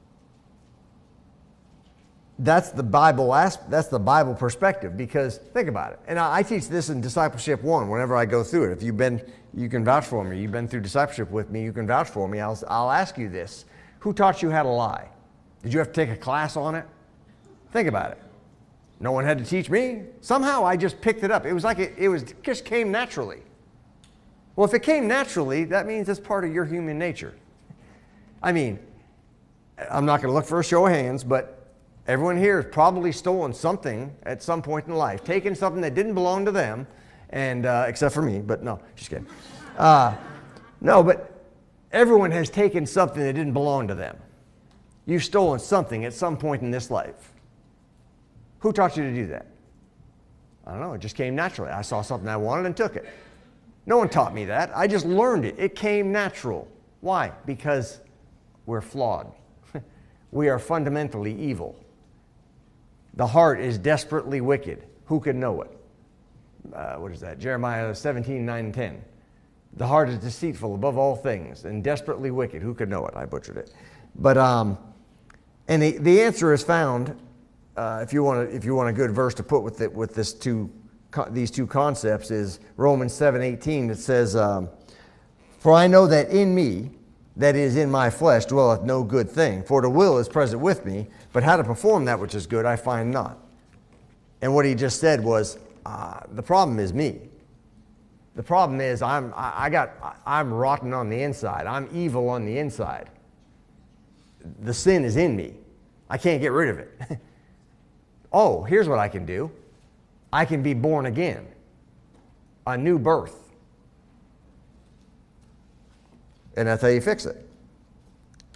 that's the Bible that's the Bible perspective, because think about it. And I teach this in Discipleship one whenever I go through it. If you've been, you can vouch for me. You've been through discipleship with me, you can vouch for me. I'll, I'll ask you this. Who taught you how to lie? Did you have to take a class on it? Think about it. No one had to teach me. Somehow I just picked it up. It was like it, it was just came naturally. Well, if it came naturally, that means it's part of your human nature. I mean, I'm not going to look for a show of hands, but everyone here has probably stolen something at some point in life, taken something that didn't belong to them, and uh, except for me, but no, just kidding. Uh, no, but everyone has taken something that didn't belong to them. You've stolen something at some point in this life. Who taught you to do that? I don't know, it just came naturally. I saw something I wanted and took it. No one taught me that. I just learned it. It came natural. Why? Because we're flawed. We are fundamentally evil. The heart is desperately wicked. Who can know it? Uh, what is that? Jeremiah seventeen, nine and ten. The heart is deceitful above all things and desperately wicked. Who could know it? I butchered it. But, um, and the, the answer is found, uh, if you want a, if you want a good verse to put with it, with this two, these two concepts, is Romans seven, eighteen. It says, um, for I know that in me, that is in my flesh, dwelleth no good thing. For the will is present with me, but how to perform that which is good I find not. And what he just said was, uh, the problem is me. The problem is I'm I, I got I'm rotten on the inside. I'm evil on the inside. The sin is in me. I can't get rid of it. Oh, here's what I can do. I can be born again. A new birth. And that's how you fix it.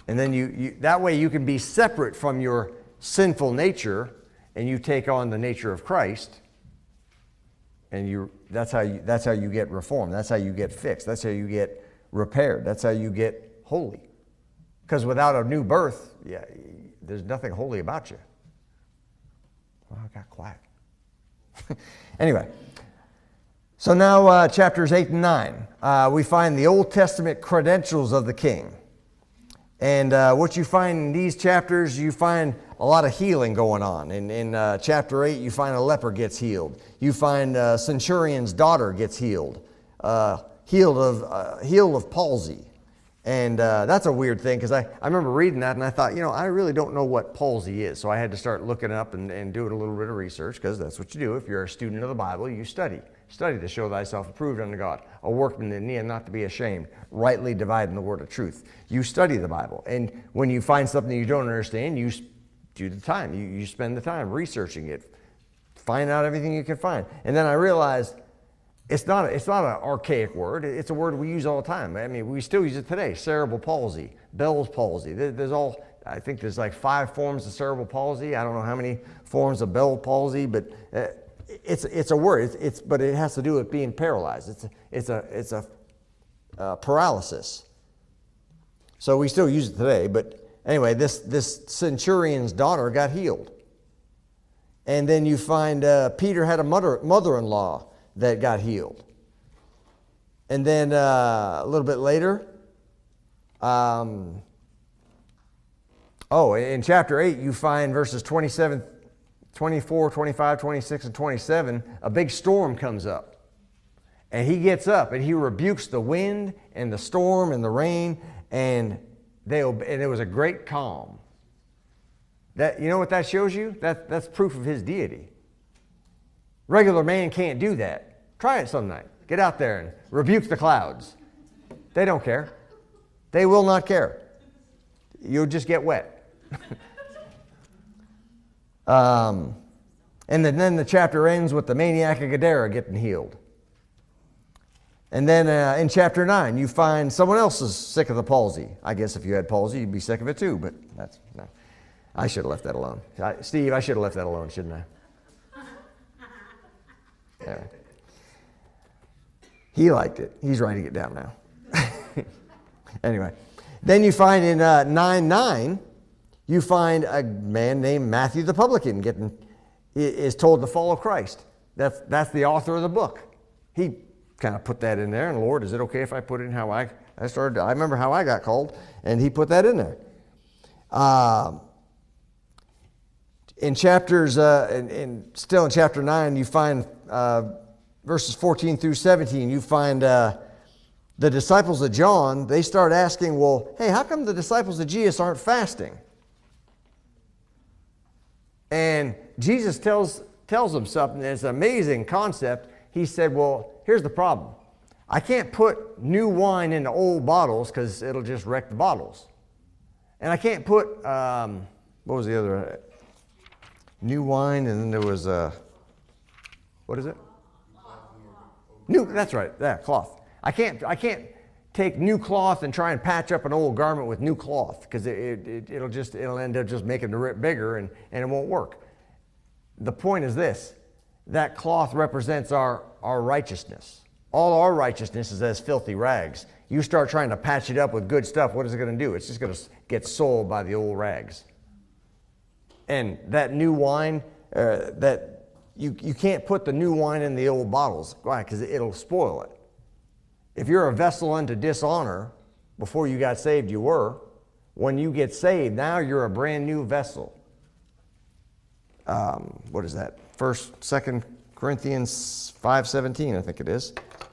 And then you, you that way you can be separate from your sinful nature, and you take on the nature of Christ. And you that's how you that's how you get reformed. That's how you get fixed. That's how you get repaired. That's how you get holy. Because without a new birth, yeah, there's nothing holy about you. Well, I got quiet. Anyway, so now uh, chapters eight and nine, uh, we find the Old Testament credentials of the king. And uh, what you find in these chapters, you find a lot of healing going on. In, in uh, chapter eight, you find a leper gets healed. You find a centurion's daughter gets healed, uh, healed of uh, healed of palsy. And uh, that's a weird thing, because I, I remember reading that and I thought, you know, I really don't know what palsy is. So I had to start looking up and, and doing a little bit of research, because that's what you do. If you're a student of the Bible, you study. Study to show thyself approved unto God, a workman that needeth not to be ashamed, rightly dividing the word of truth. You study the Bible. And when you find something you don't understand, you do the time. You, you spend the time researching it. Find out everything you can find. And then I realized It's not, a, it's not an archaic word. It's a word we use all the time. I mean, we still use it today. Cerebral palsy, Bell's palsy. There's all, I think there's like five forms of cerebral palsy. I don't know how many forms of Bell's palsy, but uh, it's, it's a word. It's, it's, but it has to do with being paralyzed. It's a, it's a, it's a uh, paralysis. So we still use it today. But anyway, this, this centurion's daughter got healed. And then you find uh, Peter had a mother, mother-in-law that got healed. And then uh, a little bit later, um, oh, in chapter eight, you find verses twenty-seven, twenty-four, twenty-five, twenty-six, and twenty-seven, a big storm comes up. And he gets up and he rebukes the wind and the storm and the rain, and, they, and it was a great calm. That, you know what that shows you? That, that's proof of his deity. Regular man can't do that. Try it some night. Get out there and rebuke the clouds. They don't care. They will not care. You'll just get wet. um, and then, then the chapter ends with the maniac of Gadara getting healed. And then uh, in chapter nine, you find someone else is sick of the palsy. I guess if you had palsy, you'd be sick of it too, but that's, no. I should have left that alone. I, Steve, I should have left that alone, shouldn't I? Anyway. He liked it. He's writing it down now. Anyway. Then you find in uh, nine nine, you find a man named Matthew the publican getting, is told to follow Christ. That's, that's the author of the book. He kind of put that in there, and Lord, is it okay if I put in how I, I started, I remember how I got called, and he put that in there. Um, in chapters, uh, in, in, still in chapter nine, you find uh, verses fourteen through seventeen, you find uh, the disciples of John, they start asking, well, hey, how come the disciples of Jesus aren't fasting? And Jesus tells, tells them something, it's an amazing concept. He said, well, here's the problem. I can't put new wine into old bottles because it'll just wreck the bottles. And I can't put, um, what was the other? New wine, and then there was, uh, what is it? New, that's right, yeah, cloth. I can't, I can't take new cloth and try and patch up an old garment with new cloth, because it, it, it, it'll just, it'll end up just making the rip bigger, and, and it won't work. The point is this, that cloth represents our, our righteousness. All our righteousness is as filthy rags. You start trying to patch it up with good stuff, what is it going to do? It's just going to get soiled by the old rags. And that new wine, uh, that you, you can't put the new wine in the old bottles. Why? Because it'll spoil it. If you're a vessel unto dishonor, before you got saved you were. When you get saved, now you're a brand new vessel. Um, what is that? First, Second Corinthians five seventeen, I think it is.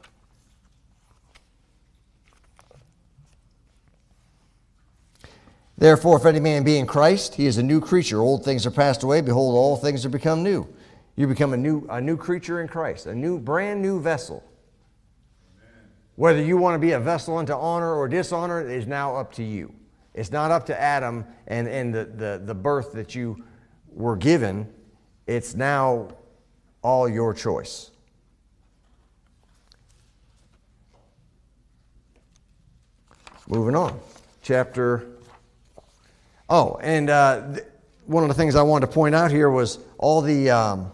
Therefore, if any man be in Christ, he is a new creature. Old things are passed away. Behold, all things are become new. You become a new, a new creature in Christ, a new, brand new vessel. Amen. Whether you want to be a vessel unto honor or dishonor is now up to you. It's not up to Adam and, and the, the, the birth that you were given. It's now all your choice. Moving on. Chapter Oh, and uh, th- one of the things I wanted to point out here was all the um,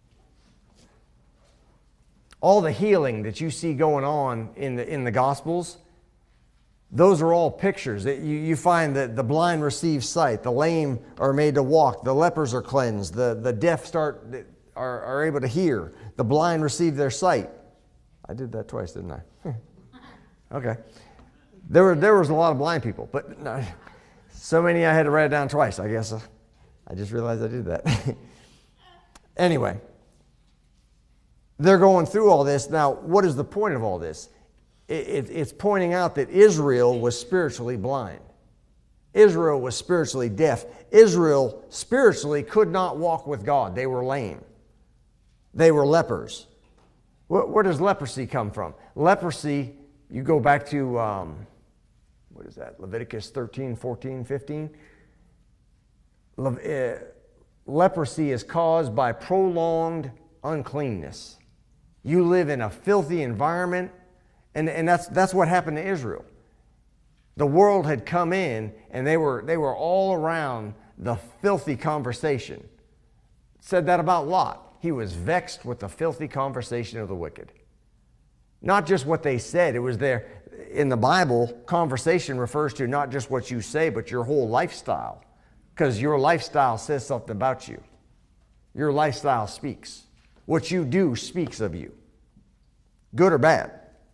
all the healing that you see going on in the in the Gospels. Those are all pictures. That you, you find that the blind receive sight, the lame are made to walk, the lepers are cleansed, the, the deaf start are, are able to hear, the blind receive their sight. I did that twice, didn't I? Okay. There were there was a lot of blind people, but no, so many I had to write it down twice. I guess uh, I just realized I did that. Anyway, they're going through all this. Now, what is the point of all this? It, it, it's pointing out that Israel was spiritually blind. Israel was spiritually deaf. Israel spiritually could not walk with God. They were lame. They were lepers. Where, where does leprosy come from? Leprosy, you go back to, um, what is that, Leviticus thirteen, fourteen, fifteen? Le, uh, leprosy is caused by prolonged uncleanness. You live in a filthy environment, and, and that's, that's what happened to Israel. The world had come in, and they were, they were all around the filthy conversation. It said that about Lot. He was vexed with the filthy conversation of the wicked. Not just what they said. It was there. In the Bible, conversation refers to not just what you say, but your whole lifestyle. Because your lifestyle says something about you. Your lifestyle speaks. What you do speaks of you. Good or bad.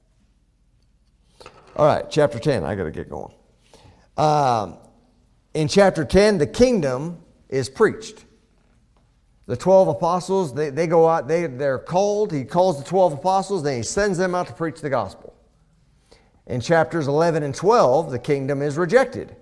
All right, chapter ten. I got to get going. Um, in chapter ten, the kingdom is preached. The twelve apostles, they, they go out, they, they're called. He calls the twelve apostles, then he sends them out to preach the gospel. In chapters eleven and twelve, the kingdom is rejected.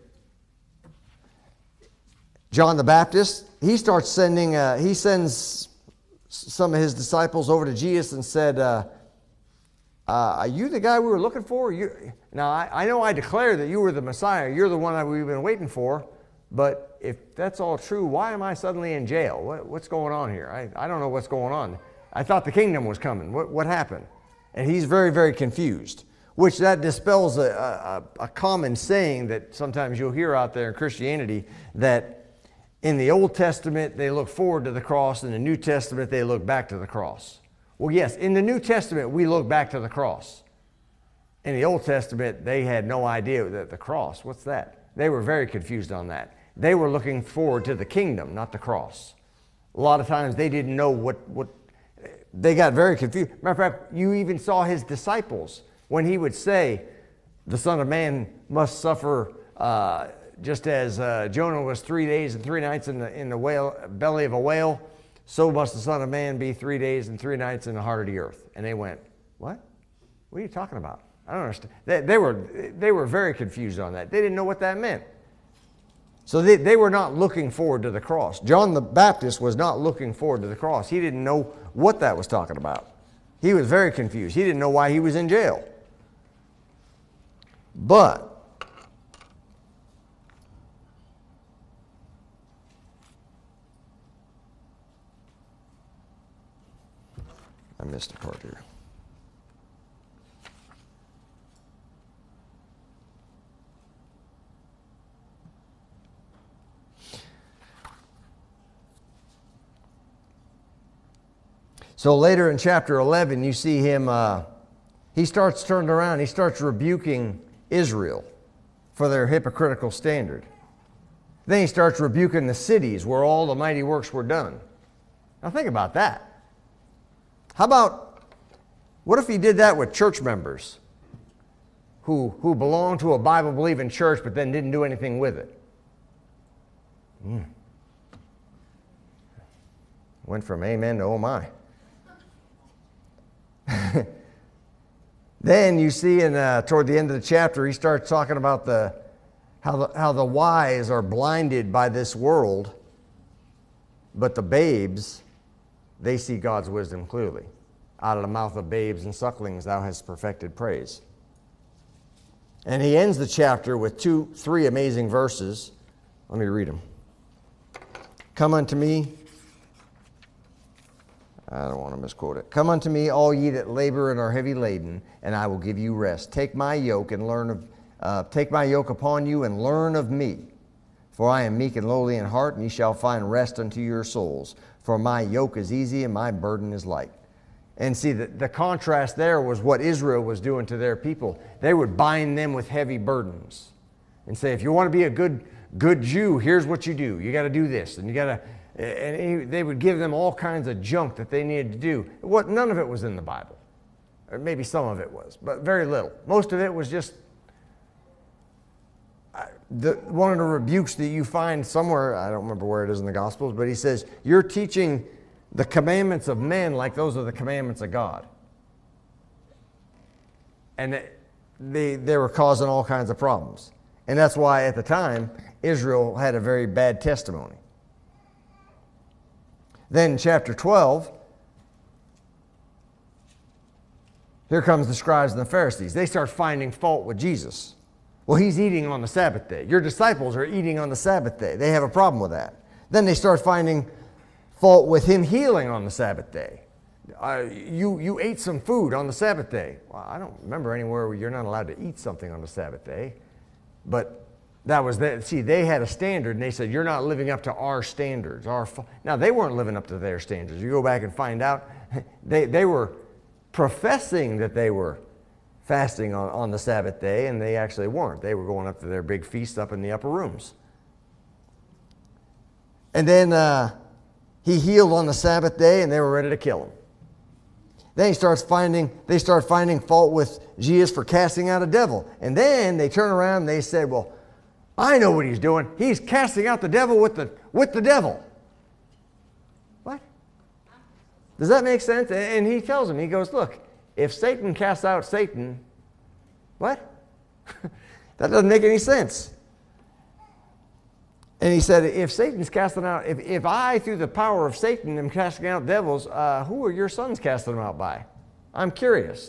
John the Baptist, he starts sending, uh, he sends some of his disciples over to Jesus and said, uh, uh, are you the guy we were looking for? You, now, I, I know I declare that you were the Messiah. You're the one that we've been waiting for. But if that's all true, why am I suddenly in jail? What, what's going on here? I, I don't know what's going on. I thought the kingdom was coming. What, what happened? And he's very, very confused, which that dispels a, a, a common saying that sometimes you'll hear out there in Christianity, that in the Old Testament, they look forward to the cross. In the New Testament, they look back to the cross. Well, yes, in the New Testament, we look back to the cross. In the Old Testament, they had no idea that the cross, what's that? They were very confused on that. They were looking forward to the kingdom, not the cross. A lot of times they didn't know what, what they got very confused. Matter of fact, you even saw his disciples when he would say, the Son of Man must suffer uh, just as uh, Jonah was three days and three nights in the, in the whale, belly of a whale, so must the Son of Man be three days and three nights in the heart of the earth. And they went, what? What are you talking about? I don't understand. They, they, were, they were very confused on that. They didn't know what that meant. So they, they were not looking forward to the cross. John the Baptist was not looking forward to the cross. He didn't know what that was talking about. He was very confused. He didn't know why he was in jail. But I missed a part here. So later in chapter eleven, you see him, uh, he starts turning around. He starts rebuking Israel for their hypocritical standard. Then he starts rebuking the cities where all the mighty works were done. Now think about that. How about, what if he did that with church members who, who belonged to a Bible-believing church but then didn't do anything with it? Mm. Went from amen to oh my. Then you see in uh, toward the end of the chapter, he starts talking about the how, the how the wise are blinded by this world, but the babes, they see God's wisdom clearly. Out of the mouth of babes and sucklings thou hast perfected praise. And he ends the chapter with two, three amazing verses. Let me read them. Come unto me. I don't want to misquote it. Come unto me, all ye that labor and are heavy laden, and I will give you rest. Take my yoke and learn of, uh, take my yoke upon you and learn of me. For I am meek and lowly in heart, and ye shall find rest unto your souls. For my yoke is easy and my burden is light. And see, the, the contrast there was what Israel was doing to their people. They would bind them with heavy burdens and say, if you want to be a good good Jew, here's what you do. You got to do this, and you got to. And he, they would give them all kinds of junk that they needed to do. What none of it was in the Bible, or maybe some of it was, but very little. Most of it was just uh, the, one of the rebukes that you find somewhere. I don't remember where it is in the Gospels, but he says, "You're teaching the commandments of men like those are the commandments of God." And they, they, they were causing all kinds of problems. And that's why at the time, Israel had a very bad testimony. Then in chapter twelve, here comes the scribes and the Pharisees. They start finding fault with Jesus. Well, he's eating on the Sabbath day. Your disciples are eating on the Sabbath day. They have a problem with that. Then they start finding fault with him healing on the Sabbath day. Uh, you, you ate some food on the Sabbath day. Well, I don't remember anywhere where you're not allowed to eat something on the Sabbath day. But that was that. See, they had a standard, and they said, you're not living up to our standards. Our now, they weren't living up to their standards. You go back and find out, they, they were professing that they were fasting on, on the Sabbath day, and they actually weren't. They were going up to their big feast up in the upper rooms. And then uh, he healed on the Sabbath day, and they were ready to kill him. Then he starts finding, they start finding fault with Jesus for casting out a devil. And then they turn around and they said, well, I know what he's doing. He's casting out the devil with the, with the devil. What? Does that make sense? And he tells him, he goes, look, if Satan casts out Satan, what? That doesn't make any sense. And he said, if Satan's casting out, if, if I, through the power of Satan, am casting out devils, uh, who are your sons casting them out by? I'm curious.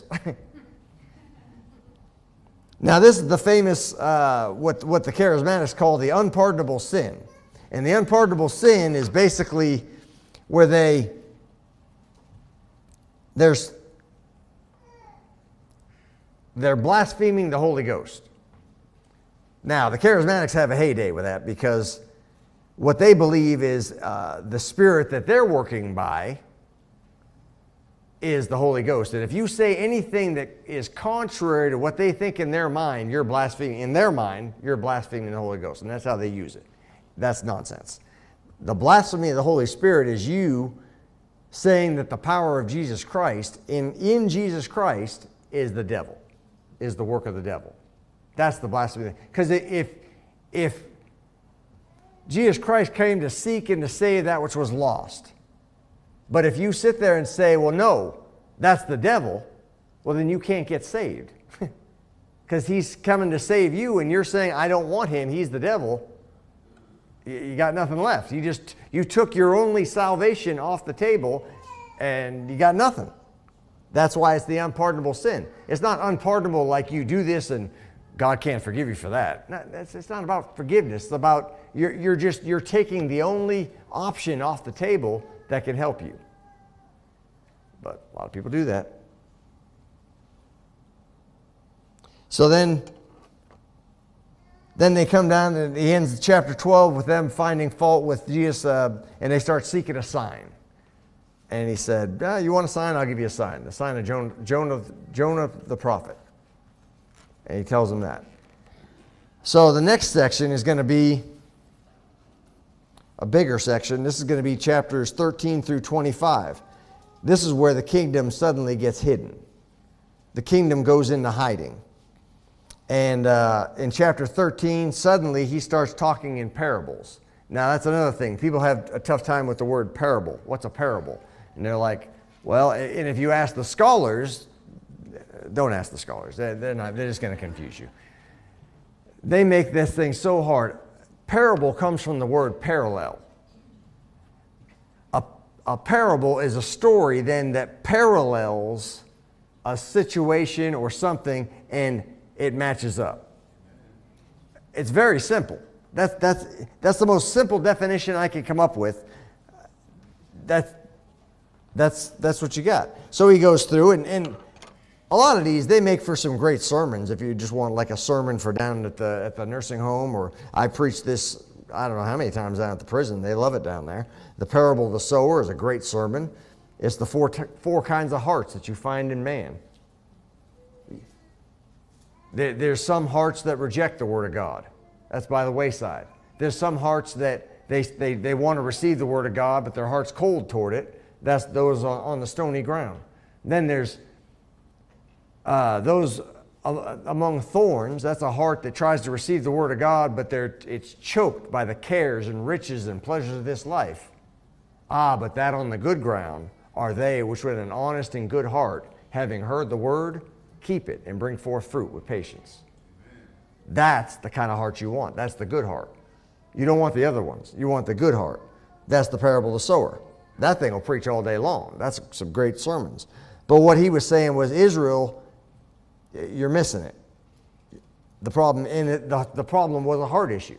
Now, this is the famous, uh, what, what the charismatics call the unpardonable sin. And the unpardonable sin is basically where they, there's, they're blaspheming the Holy Ghost. Now, the charismatics have a heyday with that because what they believe is uh, the spirit that they're working by is the Holy Ghost. And if you say anything that is contrary to what they think in their mind, you're blaspheming. In their mind, you're blaspheming the Holy Ghost. And that's how they use it. That's nonsense. The blasphemy of the Holy Spirit is you saying that the power of Jesus Christ, in, in Jesus Christ, is the devil, is the work of the devil. That's the blasphemy. Because if, if Jesus Christ came to seek and to save that which was lost, but if you sit there and say, well, no, that's the devil, well, then you can't get saved. Because he's coming to save you, and you're saying, I don't want him, he's the devil. You got nothing left. You just, you took your only salvation off the table, and you got nothing. That's why it's the unpardonable sin. It's not unpardonable like you do this and God can't forgive you for that. No, that's, it's not about forgiveness. It's about you're, you're just you're taking the only option off the table that can help you. But a lot of people do that. So then, then they come down and he ends chapter twelve with them finding fault with Jesus, uh, and they start seeking a sign. And he said, ah, "You want a sign? I'll give you a sign. The sign of Jonah, Jonah, Jonah the prophet." And he tells them that. So the next section is going to be a bigger section. This is going to be chapters thirteen through twenty-five. This is where the kingdom suddenly gets hidden. The kingdom goes into hiding. And uh, in chapter thirteen, suddenly he starts talking in parables. Now that's another thing. People have a tough time with the word parable. What's a parable? And they're like, well, and if you ask the scholars, don't ask the scholars. They're, they're not. They're just going to confuse you. They make this thing so hard. Parable comes from the word parallel. A, a parable is a story then that parallels a situation or something and it matches up. It's very simple. That's, that's, that's the most simple definition I can come up with. That's, that's, that's what you got. So he goes through and, and a lot of these, they make for some great sermons if you just want like a sermon for down at the, at the nursing home, or I preached this I don't know how many times down at the prison. They love it down there. The parable of the sower is a great sermon. It's the four, four kinds of hearts that you find in man. There, there's some hearts that reject the Word of God. That's by the wayside. There's some hearts that they, they, they want to receive the Word of God, but their heart's cold toward it. That's those on, on the stony ground. Then there's uh, those uh, among thorns. That's a heart that tries to receive the Word of God, but they're, it's choked by the cares and riches and pleasures of this life. Ah, but that on the good ground are they which with an honest and good heart, having heard the Word, keep it and bring forth fruit with patience. That's the kind of heart you want. That's the good heart. You don't want the other ones. You want the good heart. That's the parable of the sower. That thing will preach all day long. That's some great sermons. But what he was saying was, Israel, you're missing it. The problem in it, the, the problem was a heart issue.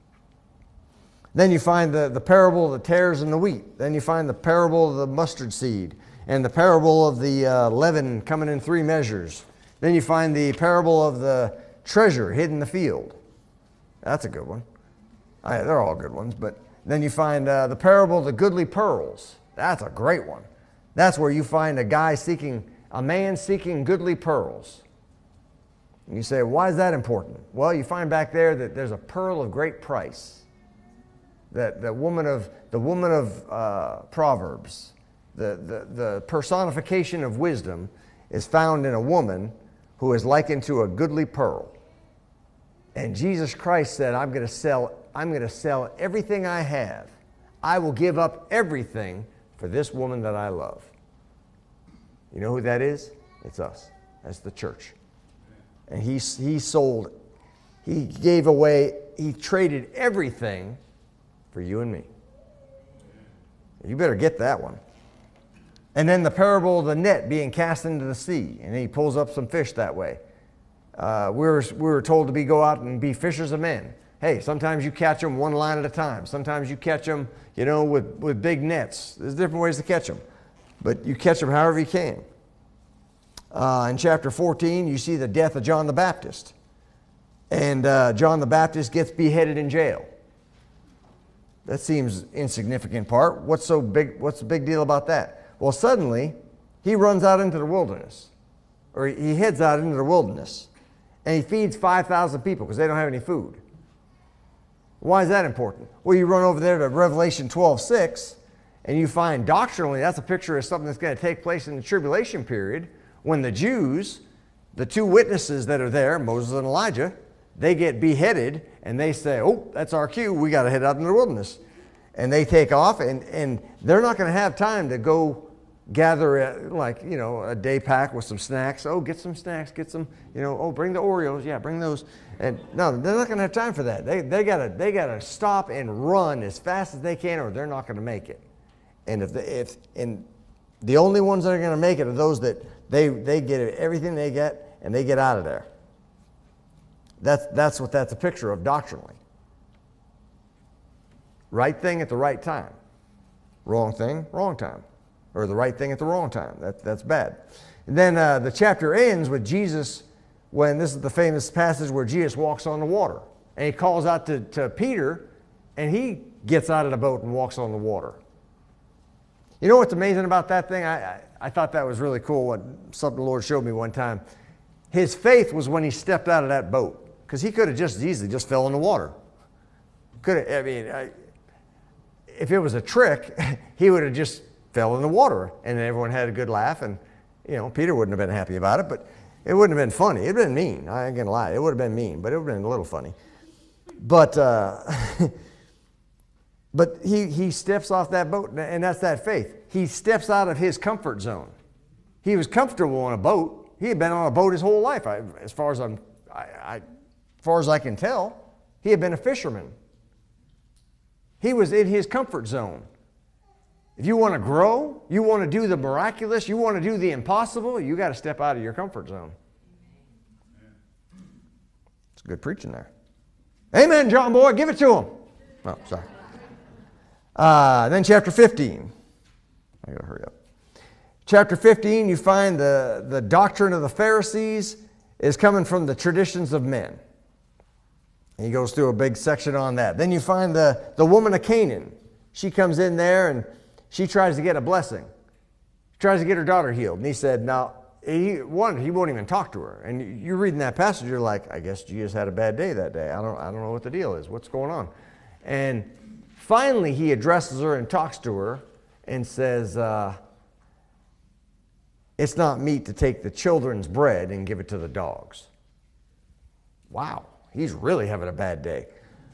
Then you find the, the parable of the tares and the wheat. Then you find the parable of the mustard seed and the parable of the uh, leaven coming in three measures. Then you find the parable of the treasure hid in the field. That's a good one. I, they're all good ones. But then you find uh, the parable of the goodly pearls. That's a great one. That's where you find a guy seeking, a man seeking goodly pearls. And you say, why is that important? Well, you find back there that there's a pearl of great price. That the woman of the woman of uh, Proverbs, the, the, the personification of wisdom, is found in a woman who is likened to a goodly pearl. And Jesus Christ said, I'm going to sell, I'm going to sell everything I have. I will give up everything for this woman that I love. You know who that is? It's us. That's the church. And he, he sold, he gave away, he traded everything for you and me. You better get that one. And then the parable of the net being cast into the sea, and he pulls up some fish that way. Uh, we, were, we were told to be go out and be fishers of men. Hey, sometimes you catch them one line at a time. Sometimes you catch them, you know, with, with big nets. There's different ways to catch them. But you catch them however you can. Uh, in chapter fourteen, you see the death of John the Baptist. And uh, John the Baptist gets beheaded in jail. That seems insignificant part. What's so big? What's the big deal about that? Well, suddenly, he runs out into the wilderness. Or he heads out into the wilderness. And he feeds five thousand people because they don't have any food. Why is that important? Well, you run over there to Revelation twelve six, and you find doctrinally that's a picture of something that's going to take place in the tribulation period when the Jews, the two witnesses that are there, Moses and Elijah, they get beheaded and they say, oh, that's our cue. We got to head out in the wilderness. And they take off, and, and they're not going to have time to go gather a, like, you know, a day pack with some snacks. Oh, get some snacks, get some, you know, oh, bring the Oreos. Yeah, bring those. And no, they're not going to have time for that. They, they got to they gotta stop and run as fast as they can, or they're not going to make it. And if, they, if and the only ones that are going to make it are those that they, they get everything they get and they get out of there. That's, that's what that's a picture of doctrinally. Right thing at the right time. Wrong thing, wrong time. Or the right thing at the wrong time. That, that's bad. And then uh, the chapter ends with Jesus, when this is the famous passage where Jesus walks on the water. And he calls out to, to Peter, and he gets out of the boat and walks on the water. You know what's amazing about that thing? I, I, I thought that was really cool, what something the Lord showed me one time. His faith was when he stepped out of that boat. Because he could have just easily just fell in the water. Could have, I mean, I, if it was a trick, he would have just fell in the water, and everyone had a good laugh, and you know, Peter wouldn't have been happy about it, but it wouldn't have been funny. It'd been mean. I ain't gonna lie. It would have been mean, but it would have been a little funny. But uh, but he he steps off that boat, and that's that faith. He steps out of his comfort zone. He was comfortable on a boat. He had been on a boat his whole life, I, as far as I'm, I, I, as far as I can tell. He had been a fisherman. He was in his comfort zone. If you want to grow, you want to do the miraculous, you want to do the impossible, you got to step out of your comfort zone. It's good preaching there. Amen, John boy, give it to him. Oh, sorry. Uh, then chapter fifteen. I got to hurry up. Chapter fifteen, you find the, the doctrine of the Pharisees is coming from the traditions of men. And he goes through a big section on that. Then you find the, the woman of Canaan. She comes in there and she tries to get a blessing. She tries to get her daughter healed. And he said, now, he, one, he won't even talk to her. And you're reading that passage, you're like, I guess Jesus had a bad day that day. I don't, I don't know what the deal is. What's going on? And finally, he addresses her and talks to her and says, uh, it's not meet to take the children's bread and give it to the dogs. Wow, he's really having a bad day.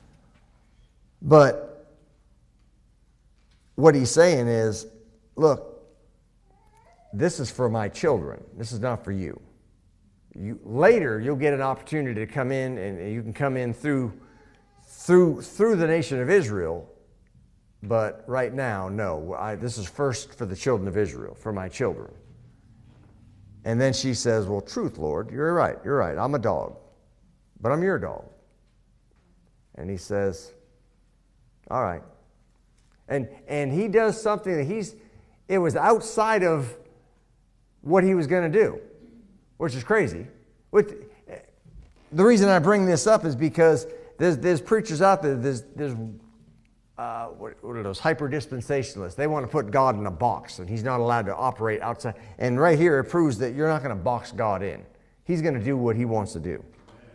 But what he's saying is, look, this is for my children. This is not for you. You later, you'll get an opportunity to come in, and you can come in through, through, through the nation of Israel. But right now, no. I, this is first for the children of Israel, for my children. And then she says, well, truth, Lord, you're right, you're right. I'm a dog, but I'm your dog. And he says, all right. And, and he does something that he's, it was outside of what he was going to do, which is crazy. With, the reason I bring this up is because there's, there's preachers out there, there's, there's uh, what, what are those, hyper-dispensationalists. They want to put God in a box, and he's not allowed to operate outside. And right here, it proves that you're not going to box God in. He's going to do what he wants to do.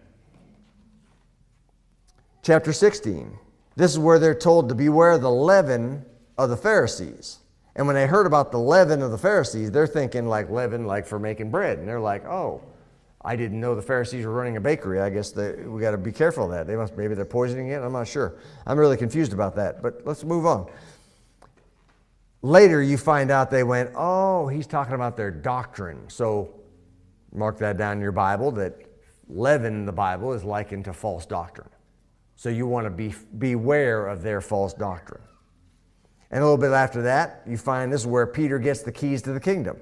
Chapter sixteen. This is where they're told to beware the leaven of the Pharisees. And when they heard about the leaven of the Pharisees, they're thinking like leaven, like for making bread. And they're like, oh, I didn't know the Pharisees were running a bakery. I guess they, we got to be careful of that. They must, maybe they're poisoning it. I'm not sure. I'm really confused about that. But let's move on. Later, you find out they went, oh, he's talking about their doctrine. So mark that down in your Bible, that leaven in the Bible is likened to false doctrine. So you want to be beware of their false doctrine. And a little bit after that, you find this is where Peter gets the keys to the kingdom.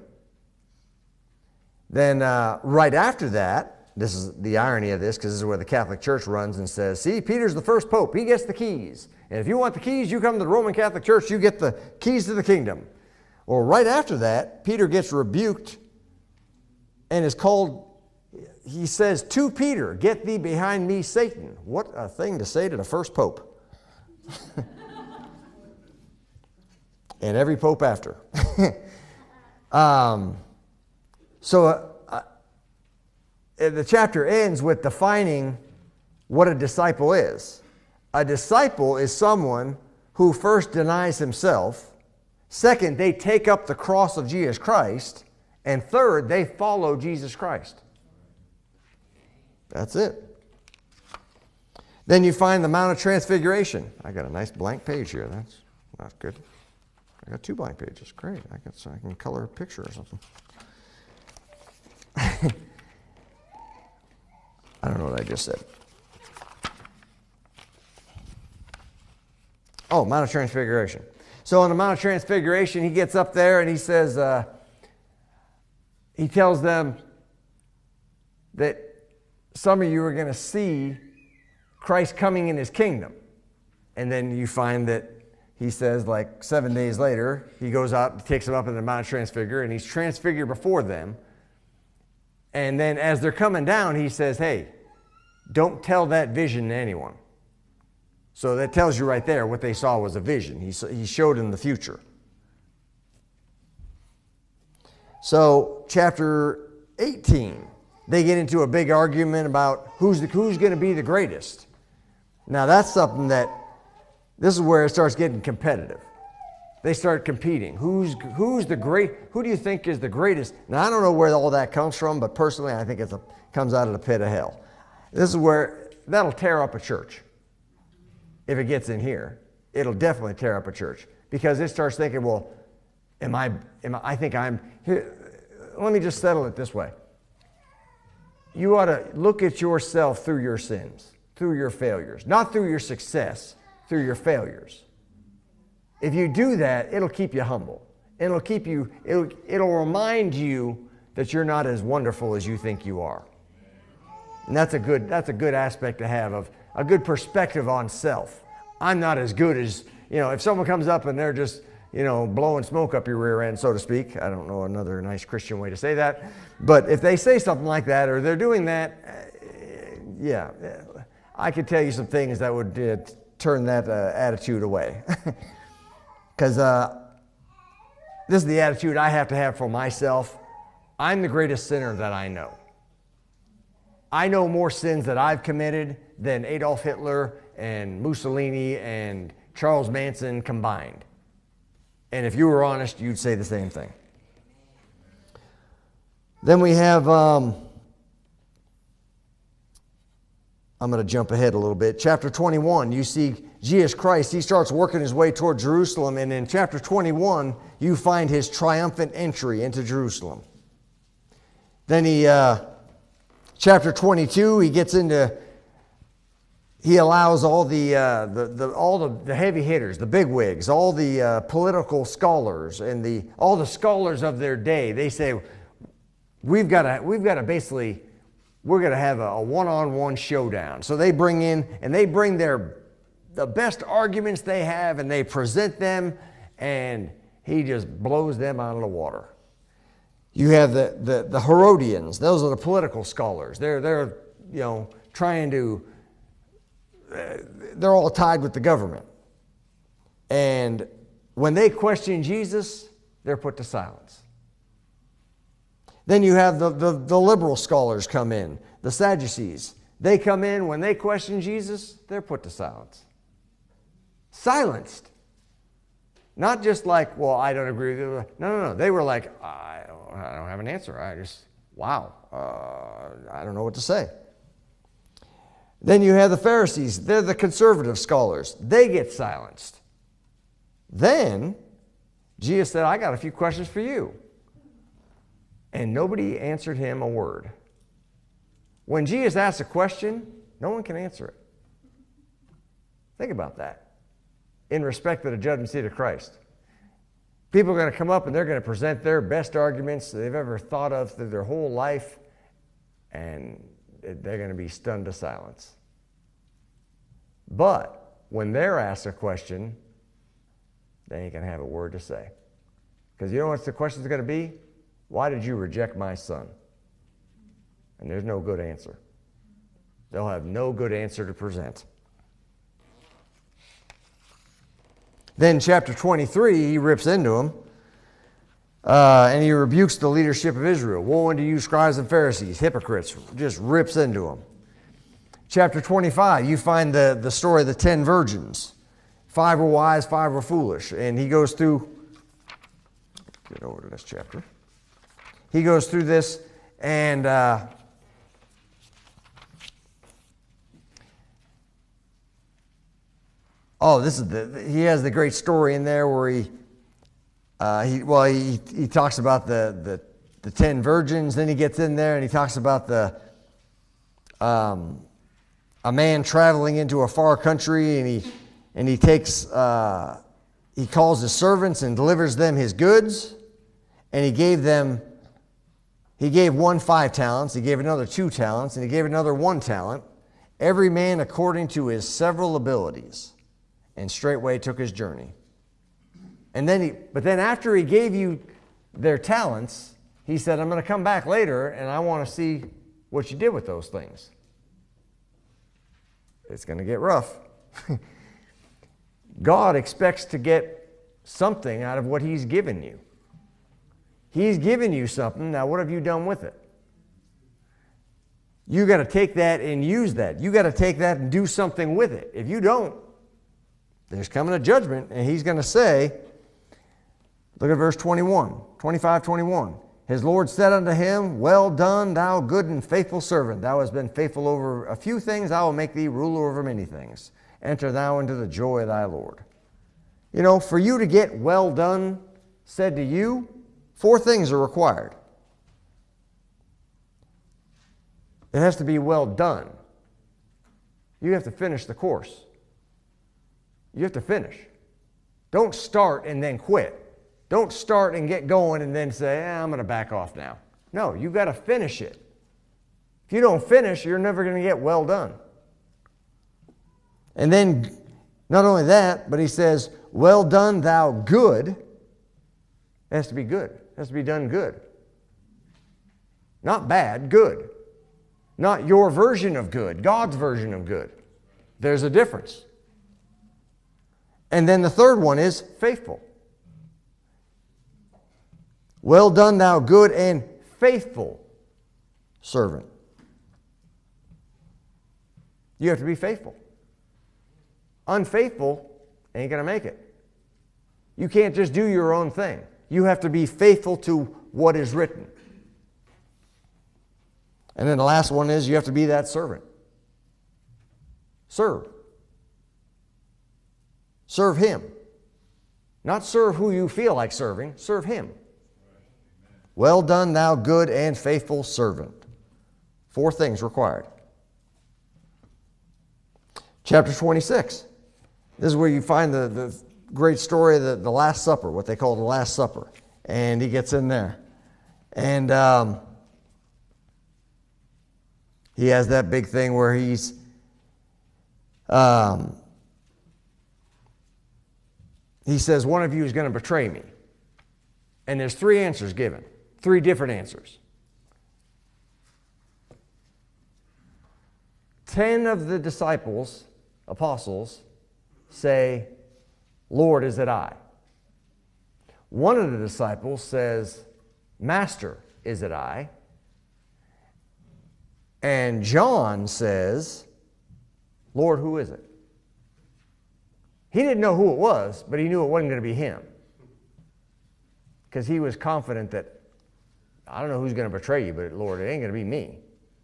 Then uh, right after that, this is the irony of this, because this is where the Catholic Church runs and says, see, Peter's the first pope. He gets the keys. And if you want the keys, you come to the Roman Catholic Church, you get the keys to the kingdom. Well, right after that, Peter gets rebuked and is called, he says to Peter, get thee behind me, Satan. What a thing to say to the first pope. And every pope after. um, so uh, uh, the chapter ends with defining what a disciple is. A disciple is someone who first denies himself. Second, they take up the cross of Jesus Christ. And third, they follow Jesus Christ. That's it. Then you find the Mount of Transfiguration. I got a nice blank page here. That's not good. I got two blank pages. Great. I can, so I can color a picture or something. I don't know what I just said. Oh, Mount of Transfiguration. So on the Mount of Transfiguration, he gets up there and he says, uh, he tells them that some of you are going to see Christ coming in his kingdom. And then you find that he says, like seven days later, he goes out, takes them up in the Mount of Transfigure, and he's transfigured before them. And then as they're coming down, he says, hey, don't tell that vision to anyone. So that tells you right there what they saw was a vision. He, he showed them the future. So chapter eighteen, they get into a big argument about who's, the, who's going to be the greatest. Now that's something that, this is where it starts getting competitive. They start competing. Who's, who's the great, who do you think is the greatest? Now I don't know where all that comes from, but personally I think it comes out of the pit of hell. This is where, that'll tear up a church. If it gets in here, it'll definitely tear up a church. Because it starts thinking, well, am I, am I, I think I'm, here, let me just settle it this way. You ought to look at yourself through your sins, through your failures, not through your success, through your failures. If you do that, it'll keep you humble. It'll keep you, it'll, it'll remind you that you're not as wonderful as you think you are. And that's a good, that's a good aspect to have, of a good perspective on self. I'm not as good as, you know, if someone comes up and they're just, you know, blowing smoke up your rear end, so to speak. I don't know another nice Christian way to say that. But if they say something like that, or they're doing that, uh, yeah, I could tell you some things that would uh, turn that uh, attitude away. Because uh, this is the attitude I have to have for myself. I'm the greatest sinner that I know. I know more sins that I've committed than Adolf Hitler and Mussolini and Charles Manson combined. And if you were honest, you'd say the same thing. Then we have, um, I'm going to jump ahead a little bit. Chapter twenty-one, you see Jesus Christ, he starts working his way toward Jerusalem. And in chapter twenty-one, you find his triumphant entry into Jerusalem. Then he, uh, chapter twenty-two, he gets into, he allows all the, uh, the, the, all the, the heavy hitters, the bigwigs, all the uh, political scholars and the, all the scholars of their day, they say, we've got to, we've got to basically, we're going to have a, a one-on-one showdown. So they bring in, and they bring their, the best arguments they have, and they present them, and he just blows them out of the water. You have the, the, the Herodians. Those are the political scholars. They're, they're you know, trying to, uh, they're all tied with the government. And when they question Jesus, they're put to silence. Then you have the, the, the liberal scholars come in, the Sadducees. They come in, when they question Jesus, they're put to silence. Silenced. Not just like, well, I don't agree with you. No, no, no. They were like, I don't, I don't have an answer. I just, wow, uh, I don't know what to say. Then you have the Pharisees. They're the conservative scholars. They get silenced. Then Jesus said, I got a few questions for you. And nobody answered him a word. When Jesus asks a question, no one can answer it. Think about that. In respect to the judgment seat of Christ. People are going to come up and they're going to present their best arguments they've ever thought of through their whole life, and they're going to be stunned to silence. But when they're asked a question, they ain't going to have a word to say. Because you know what the question's going to be? Why did you reject my son? And there's no good answer. They'll have no good answer to present. Then chapter twenty-three, he rips into them, uh, and he rebukes the leadership of Israel. Woe unto you, scribes and Pharisees, hypocrites, just rips into them. Chapter twenty-five, you find the, the story of the ten virgins. Five were wise, five were foolish. And he goes through, get over to this chapter. He goes through this, and uh, oh, this is the, he has the great story in there where he, uh, he well, he, he talks about the, the, the ten virgins. Then he gets in there and he talks about the, um, a man traveling into a far country, and he, and he takes, uh, he calls his servants and delivers them his goods, and he gave them, he gave one five talents, he gave another two talents, and he gave another one talent, every man according to his several abilities. And straightway took his journey. And then he, but then after he gave you their talents, he said, I'm going to come back later and I want to see what you did with those things. It's going to get rough. God expects to get something out of what he's given you. He's given you something. Now, what have you done with it? You got to take that and use that. You got to take that and do something with it. If you don't, there's coming a judgment, and he's going to say, look at verse twenty-one, twenty-five, twenty-one. His Lord said unto him, well done, thou good and faithful servant. Thou hast been faithful over a few things. I will make thee ruler over many things. Enter thou into the joy of thy Lord. You know, for you to get well done said to you, four things are required. It has to be well done. You have to finish the course. You have to finish. Don't start and then quit. Don't start and get going and then say, eh, I'm going to back off now. No, you've got to finish it. If you don't finish, you're never going to get well done. And then, not only that, but he says, well done, thou good. It has to be good. It has to be done good. Not bad, good. Not your version of good, God's version of good. There's a difference. And then the third one is faithful. Well done, thou good and faithful servant. You have to be faithful. Unfaithful ain't going to make it. You can't just do your own thing. You have to be faithful to what is written. And then the last one is you have to be that servant. Serve. Serve Him. Not serve who you feel like serving. Serve Him. Well done, thou good and faithful servant. Four things required. Chapter twenty-six. This is where you find the, the great story of the, the Last Supper, what they call the Last Supper. And he gets in there. And um, he has that big thing where he's um, he says, one of you is going to betray me. And there's three answers given. Three different answers. Ten of the disciples, apostles, say, Lord, is it I? One of the disciples says, Master, is it I? And John says, Lord, who is it? He didn't know who it was, but he knew it wasn't going to be him. Because he was confident that, I don't know who's going to betray you, but Lord, it ain't going to be me.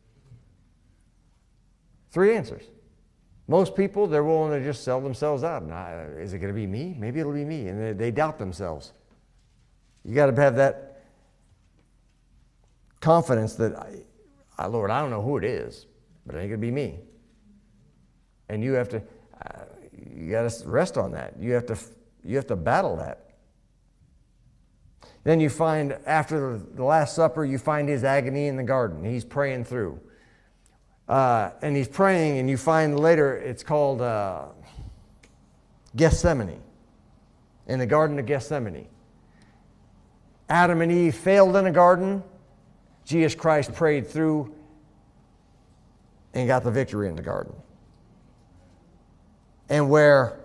Three answers. Most people, they're willing to just sell themselves out. Now, is it going to be me? Maybe it'll be me. And they, they doubt themselves. You got to have that confidence that, I, I, Lord, I don't know who it is, but it ain't going to be me. And you have to, uh, you got to rest on that. You have to, you have to battle that. Then you find, after the Last Supper, you find his agony in the garden. He's praying through. Uh, and he's praying, and you find later it's called uh, Gethsemane, in the Garden of Gethsemane. Adam and Eve failed in a garden. Jesus Christ prayed through and got the victory in the garden. And where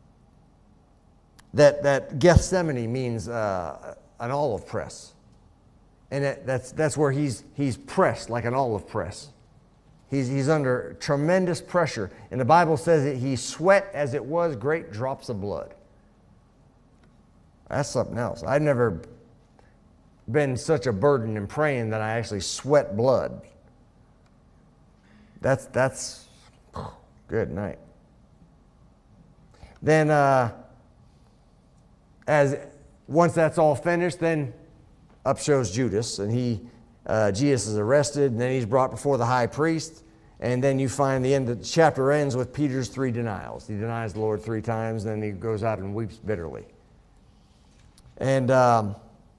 that, that Gethsemane means uh, an olive press. And that, that's, that's where he's, he's pressed like an olive press. He's, he's under tremendous pressure. And the Bible says that he sweat as it was great drops of blood. That's something else. I've never been such a burden in praying that I actually sweat blood. That's, that's good night. Then uh, as once that's all finished, then up shows Judas, and he Uh, Jesus is arrested, and then he's brought before the high priest, and then you find the end of the chapter ends with Peter's three denials. He denies the Lord three times, and then he goes out and weeps bitterly. And um,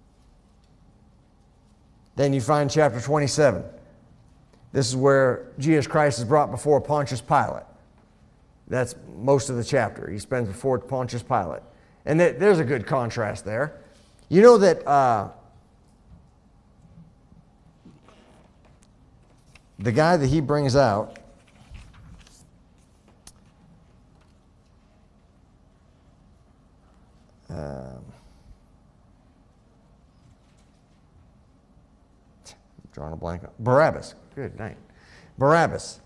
then you find chapter twenty-seven. This is where Jesus Christ is brought before Pontius Pilate. That's most of the chapter. He spends before Pontius Pilate. And th- there's a good contrast there. You know that Uh, the guy that he brings out, um, drawing a blank, Barabbas. Good night. Barabbas.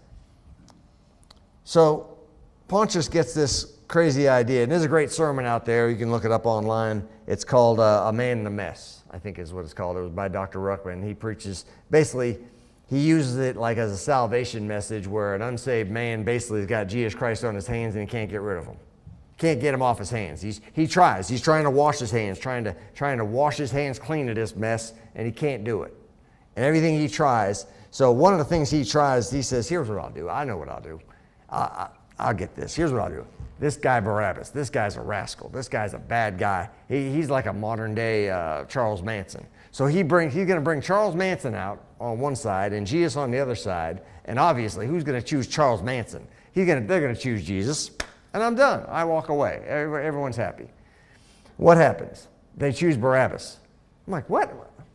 So Pontius gets this crazy idea, and there's a great sermon out there. You can look it up online. It's called uh, A Man in a Mess, I think is what it's called. It was by Doctor Ruckman. He preaches, basically, he uses it like as a salvation message where an unsaved man basically has got Jesus Christ on his hands and he can't get rid of him. Can't get him off his hands. He's, he tries. He's trying to wash his hands, trying to, trying to wash his hands clean of this mess, and he can't do it. And everything he tries, so one of the things he tries, he says, here's what I'll do. I know what I'll do. I, I, I'll get this. Here's what I'll do. This guy Barabbas, this guy's a rascal. This guy's a bad guy. He, he's like a modern day uh, Charles Manson. So he bring, he's going to bring Charles Manson out on one side and Jesus on the other side. And obviously, who's going to choose Charles Manson? He's going to, they're going to choose Jesus. And I'm done. I walk away. Everyone's happy. What happens? They choose Barabbas. I'm like, what?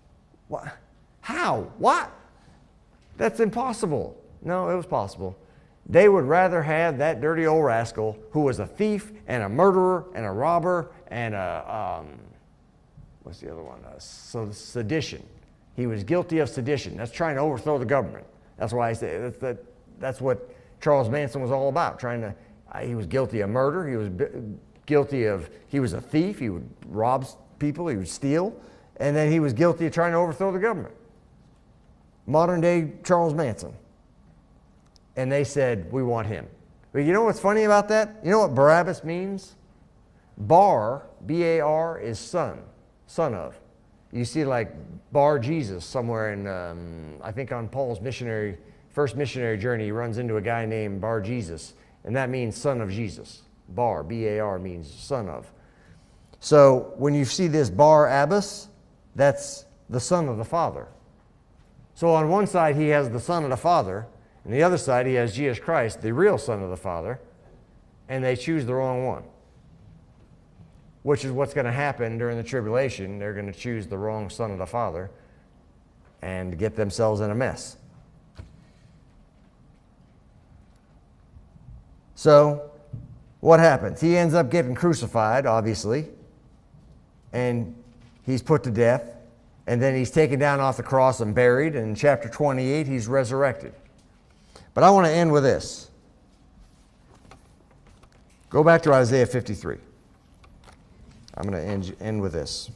What? How? What? That's impossible. No, it was possible. They would rather have that dirty old rascal who was a thief and a murderer and a robber and a, um, what's the other one? Uh, so sedition. He was guilty of sedition. That's trying to overthrow the government. That's why I say that's, that, that's what Charles Manson was all about. Trying to, uh, he was guilty of murder. He was guilty of, he was a thief. He would rob people. He would steal. And then he was guilty of trying to overthrow the government. Modern day Charles Manson. And they said, we want him. But you know what's funny about that? You know what Barabbas means? Bar, B A R, is son, son of. You see like Bar Jesus somewhere in, um, I think on Paul's missionary, first missionary journey, he runs into a guy named Bar Jesus, and that means son of Jesus. Bar, B A R, means son of. So when you see this Barabbas, that's the son of the Father. So on one side he has the son of the Father, and the other side he has Jesus Christ, the real son of the Father, and they choose the wrong one. Which is what's going to happen during the tribulation. They're going to choose the wrong son of the Father and get themselves in a mess. So, what happens? He ends up getting crucified, obviously, and he's put to death, and then he's taken down off the cross and buried, and in chapter twenty-eight, he's resurrected. But I want to end with this. Go back to Isaiah fifty-three. I'm going to end, end with this.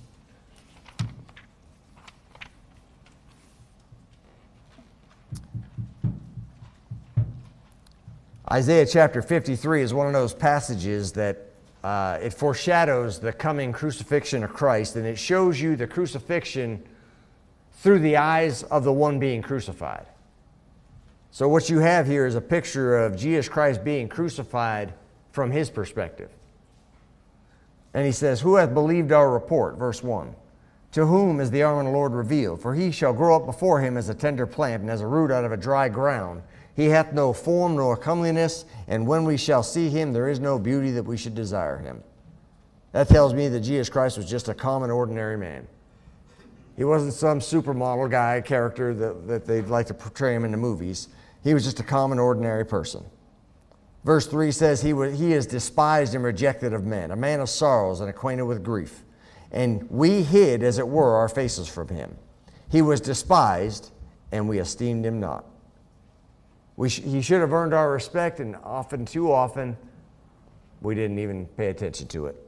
Isaiah chapter fifty-three is one of those passages that uh, it foreshadows the coming crucifixion of Christ, and it shows you the crucifixion through the eyes of the one being crucified. So what you have here is a picture of Jesus Christ being crucified from his perspective. And he says, who hath believed our report? Verse one. To whom is the arm of the Lord revealed? For he shall grow up before him as a tender plant, and as a root out of a dry ground. He hath no form nor comeliness, and when we shall see him, there is no beauty that we should desire him. That tells me that Jesus Christ was just a common, ordinary man. He wasn't some supermodel guy, character that, that they'd like to portray him in the movies. He was just a common, ordinary person. Verse three says, he, was, he is despised and rejected of men, a man of sorrows and acquainted with grief. And we hid, as it were, our faces from him. He was despised, and we esteemed him not. We sh- he should have earned our respect, and often, too often, we didn't even pay attention to it.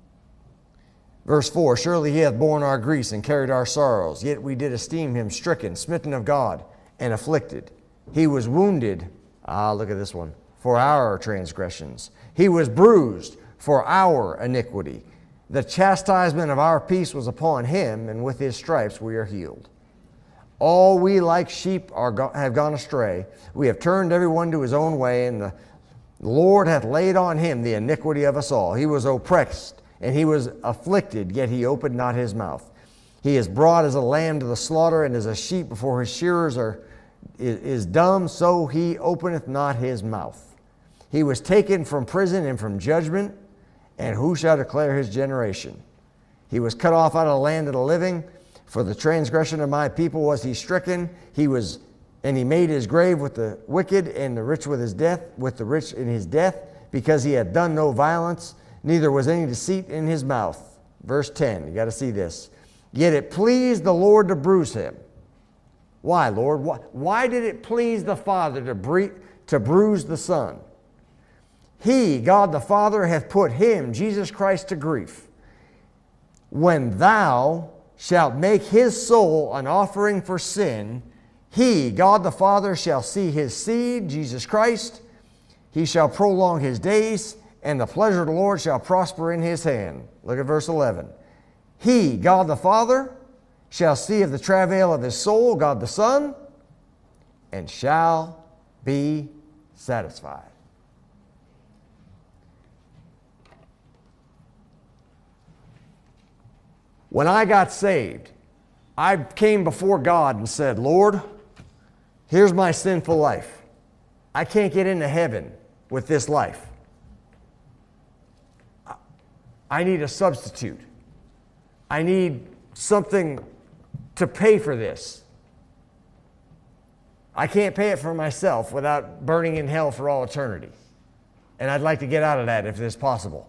Verse four, surely he hath borne our griefs and carried our sorrows, yet we did esteem him stricken, smitten of God, and afflicted. He was wounded, ah, look at this one, for our transgressions. He was bruised for our iniquity. The chastisement of our peace was upon him, and with his stripes we are healed. All we like sheep are go- have gone astray. We have turned every one to his own way, and the Lord hath laid on him the iniquity of us all. He was oppressed, and he was afflicted, yet he opened not his mouth. He is brought as a lamb to the slaughter, and as a sheep before his shearers are, is, is dumb, so he openeth not his mouth. He was taken from prison and from judgment, and who shall declare his generation? He was cut off out of the land of the living. For the transgression of my people was he stricken. He was, and he made his grave with the wicked, and the rich with his death, with the rich in his death, because he had done no violence, neither was any deceit in his mouth. Verse ten, you got to see this. Yet it pleased the Lord to bruise him. Why, Lord? Why, why did it please the Father to, bre- to bruise the Son? He, God the Father, hath put him, Jesus Christ, to grief. When thou shalt make his soul an offering for sin, he, God the Father, shall see his seed, Jesus Christ. He shall prolong his days, and the pleasure of the Lord shall prosper in his hand. Look at verse eleven. He, God the Father, shall see of the travail of his soul, God the Son, and shall be satisfied. When I got saved, I came before God and said, Lord, here's my sinful life. I can't get into heaven with this life. I need a substitute. I need something to pay for this. I can't pay it for myself without burning in hell for all eternity. And I'd like to get out of that if it's possible.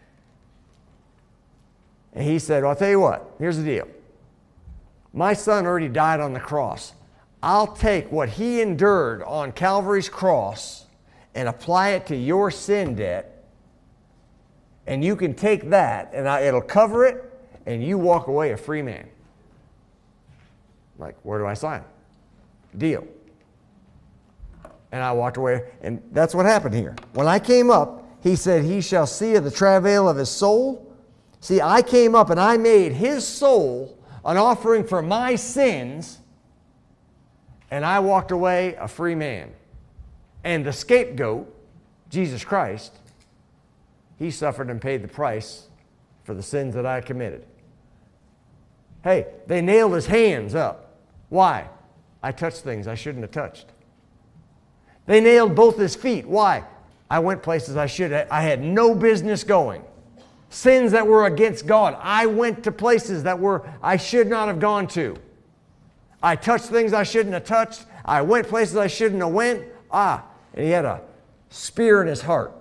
And he said, well, I'll tell you what, here's the deal. My son already died on the cross. I'll take what he endured on Calvary's cross and apply it to your sin debt. And you can take that and I, it'll cover it and you walk away a free man. Like, where do I sign? Deal. And I walked away, and that's what happened here. When I came up, he said, he shall see of the travail of his soul. See, I came up and I made his soul an offering for my sins, and I walked away a free man. And the scapegoat, Jesus Christ, he suffered and paid the price for the sins that I committed. Hey, they nailed his hands up. Why? I touched things I shouldn't have touched. They nailed both his feet. Why? I went places I should have. I had no business going. Sins that were against God. I went to places that were I should not have gone to. I touched things I shouldn't have touched. I went places I shouldn't have went. Ah, and he had a spear in his heart.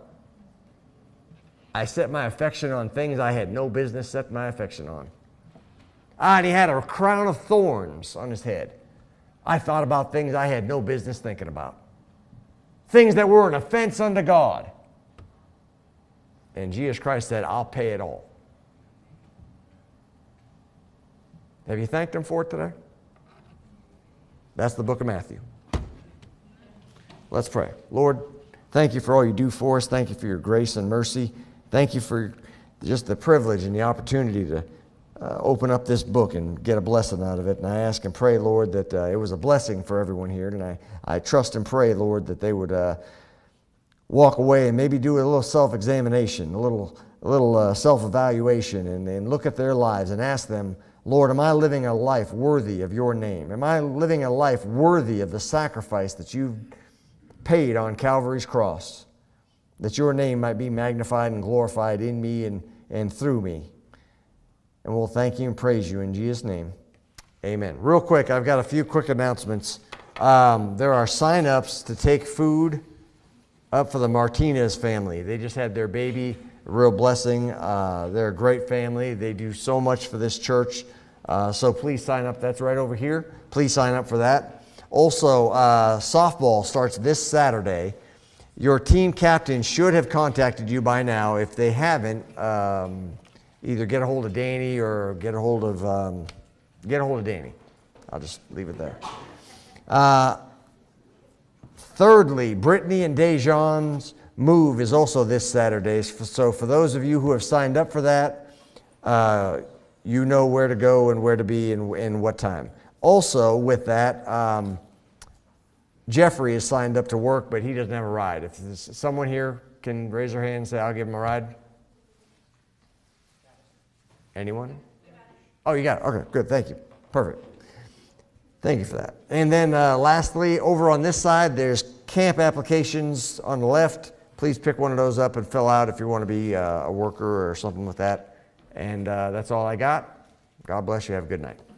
I set my affection on things I had no business setting my affection on. Ah, and he had a crown of thorns on his head. I thought about things I had no business thinking about. Things that were an offense unto God. And Jesus Christ said, I'll pay it all. Have you thanked him for it today? That's the book of Matthew. Let's pray. Lord, thank you for all you do for us. Thank you for your grace and mercy. Thank you for just the privilege and the opportunity to uh, open up this book and get a blessing out of it. And I ask and pray, Lord, that uh, it was a blessing for everyone here. And I, I trust and pray, Lord, that they would uh, walk away and maybe do a little self-examination, a little, a little uh, self-evaluation, and, and look at their lives and ask them, Lord, am I living a life worthy of your name? Am I living a life worthy of the sacrifice that you've paid on Calvary's cross, that your name might be magnified and glorified in me and, and through me? And we'll thank you and praise you in Jesus' name. Amen. Real quick, I've got a few quick announcements. Um, there are sign-ups to take food up for the Martinez family. They just had their baby, a real blessing. Uh, they're a great family. They do so much for this church. Uh, so please sign up. That's right over here. Please sign up for that. Also, uh, softball starts this Saturday. Your team captain should have contacted you by now. If they haven't, um, either get a hold of Danny or get a hold of um, get a hold of Danny. I'll just leave it there. Uh, thirdly, Brittany and Dejan's move is also this Saturday. So for those of you who have signed up for that, uh, you know where to go and where to be and, and what time. Also, with that, um, Jeffrey is signed up to work, but he doesn't have a ride. If someone here can raise their hand and say, I'll give him a ride. Anyone? Oh, you got it. Okay, good. Thank you. Perfect. Thank you for that. And then uh, lastly, over on this side, there's camp applications on the left. Please pick one of those up and fill out if you want to be uh, a worker or something with that. And uh, that's all I got. God bless you. Have a good night.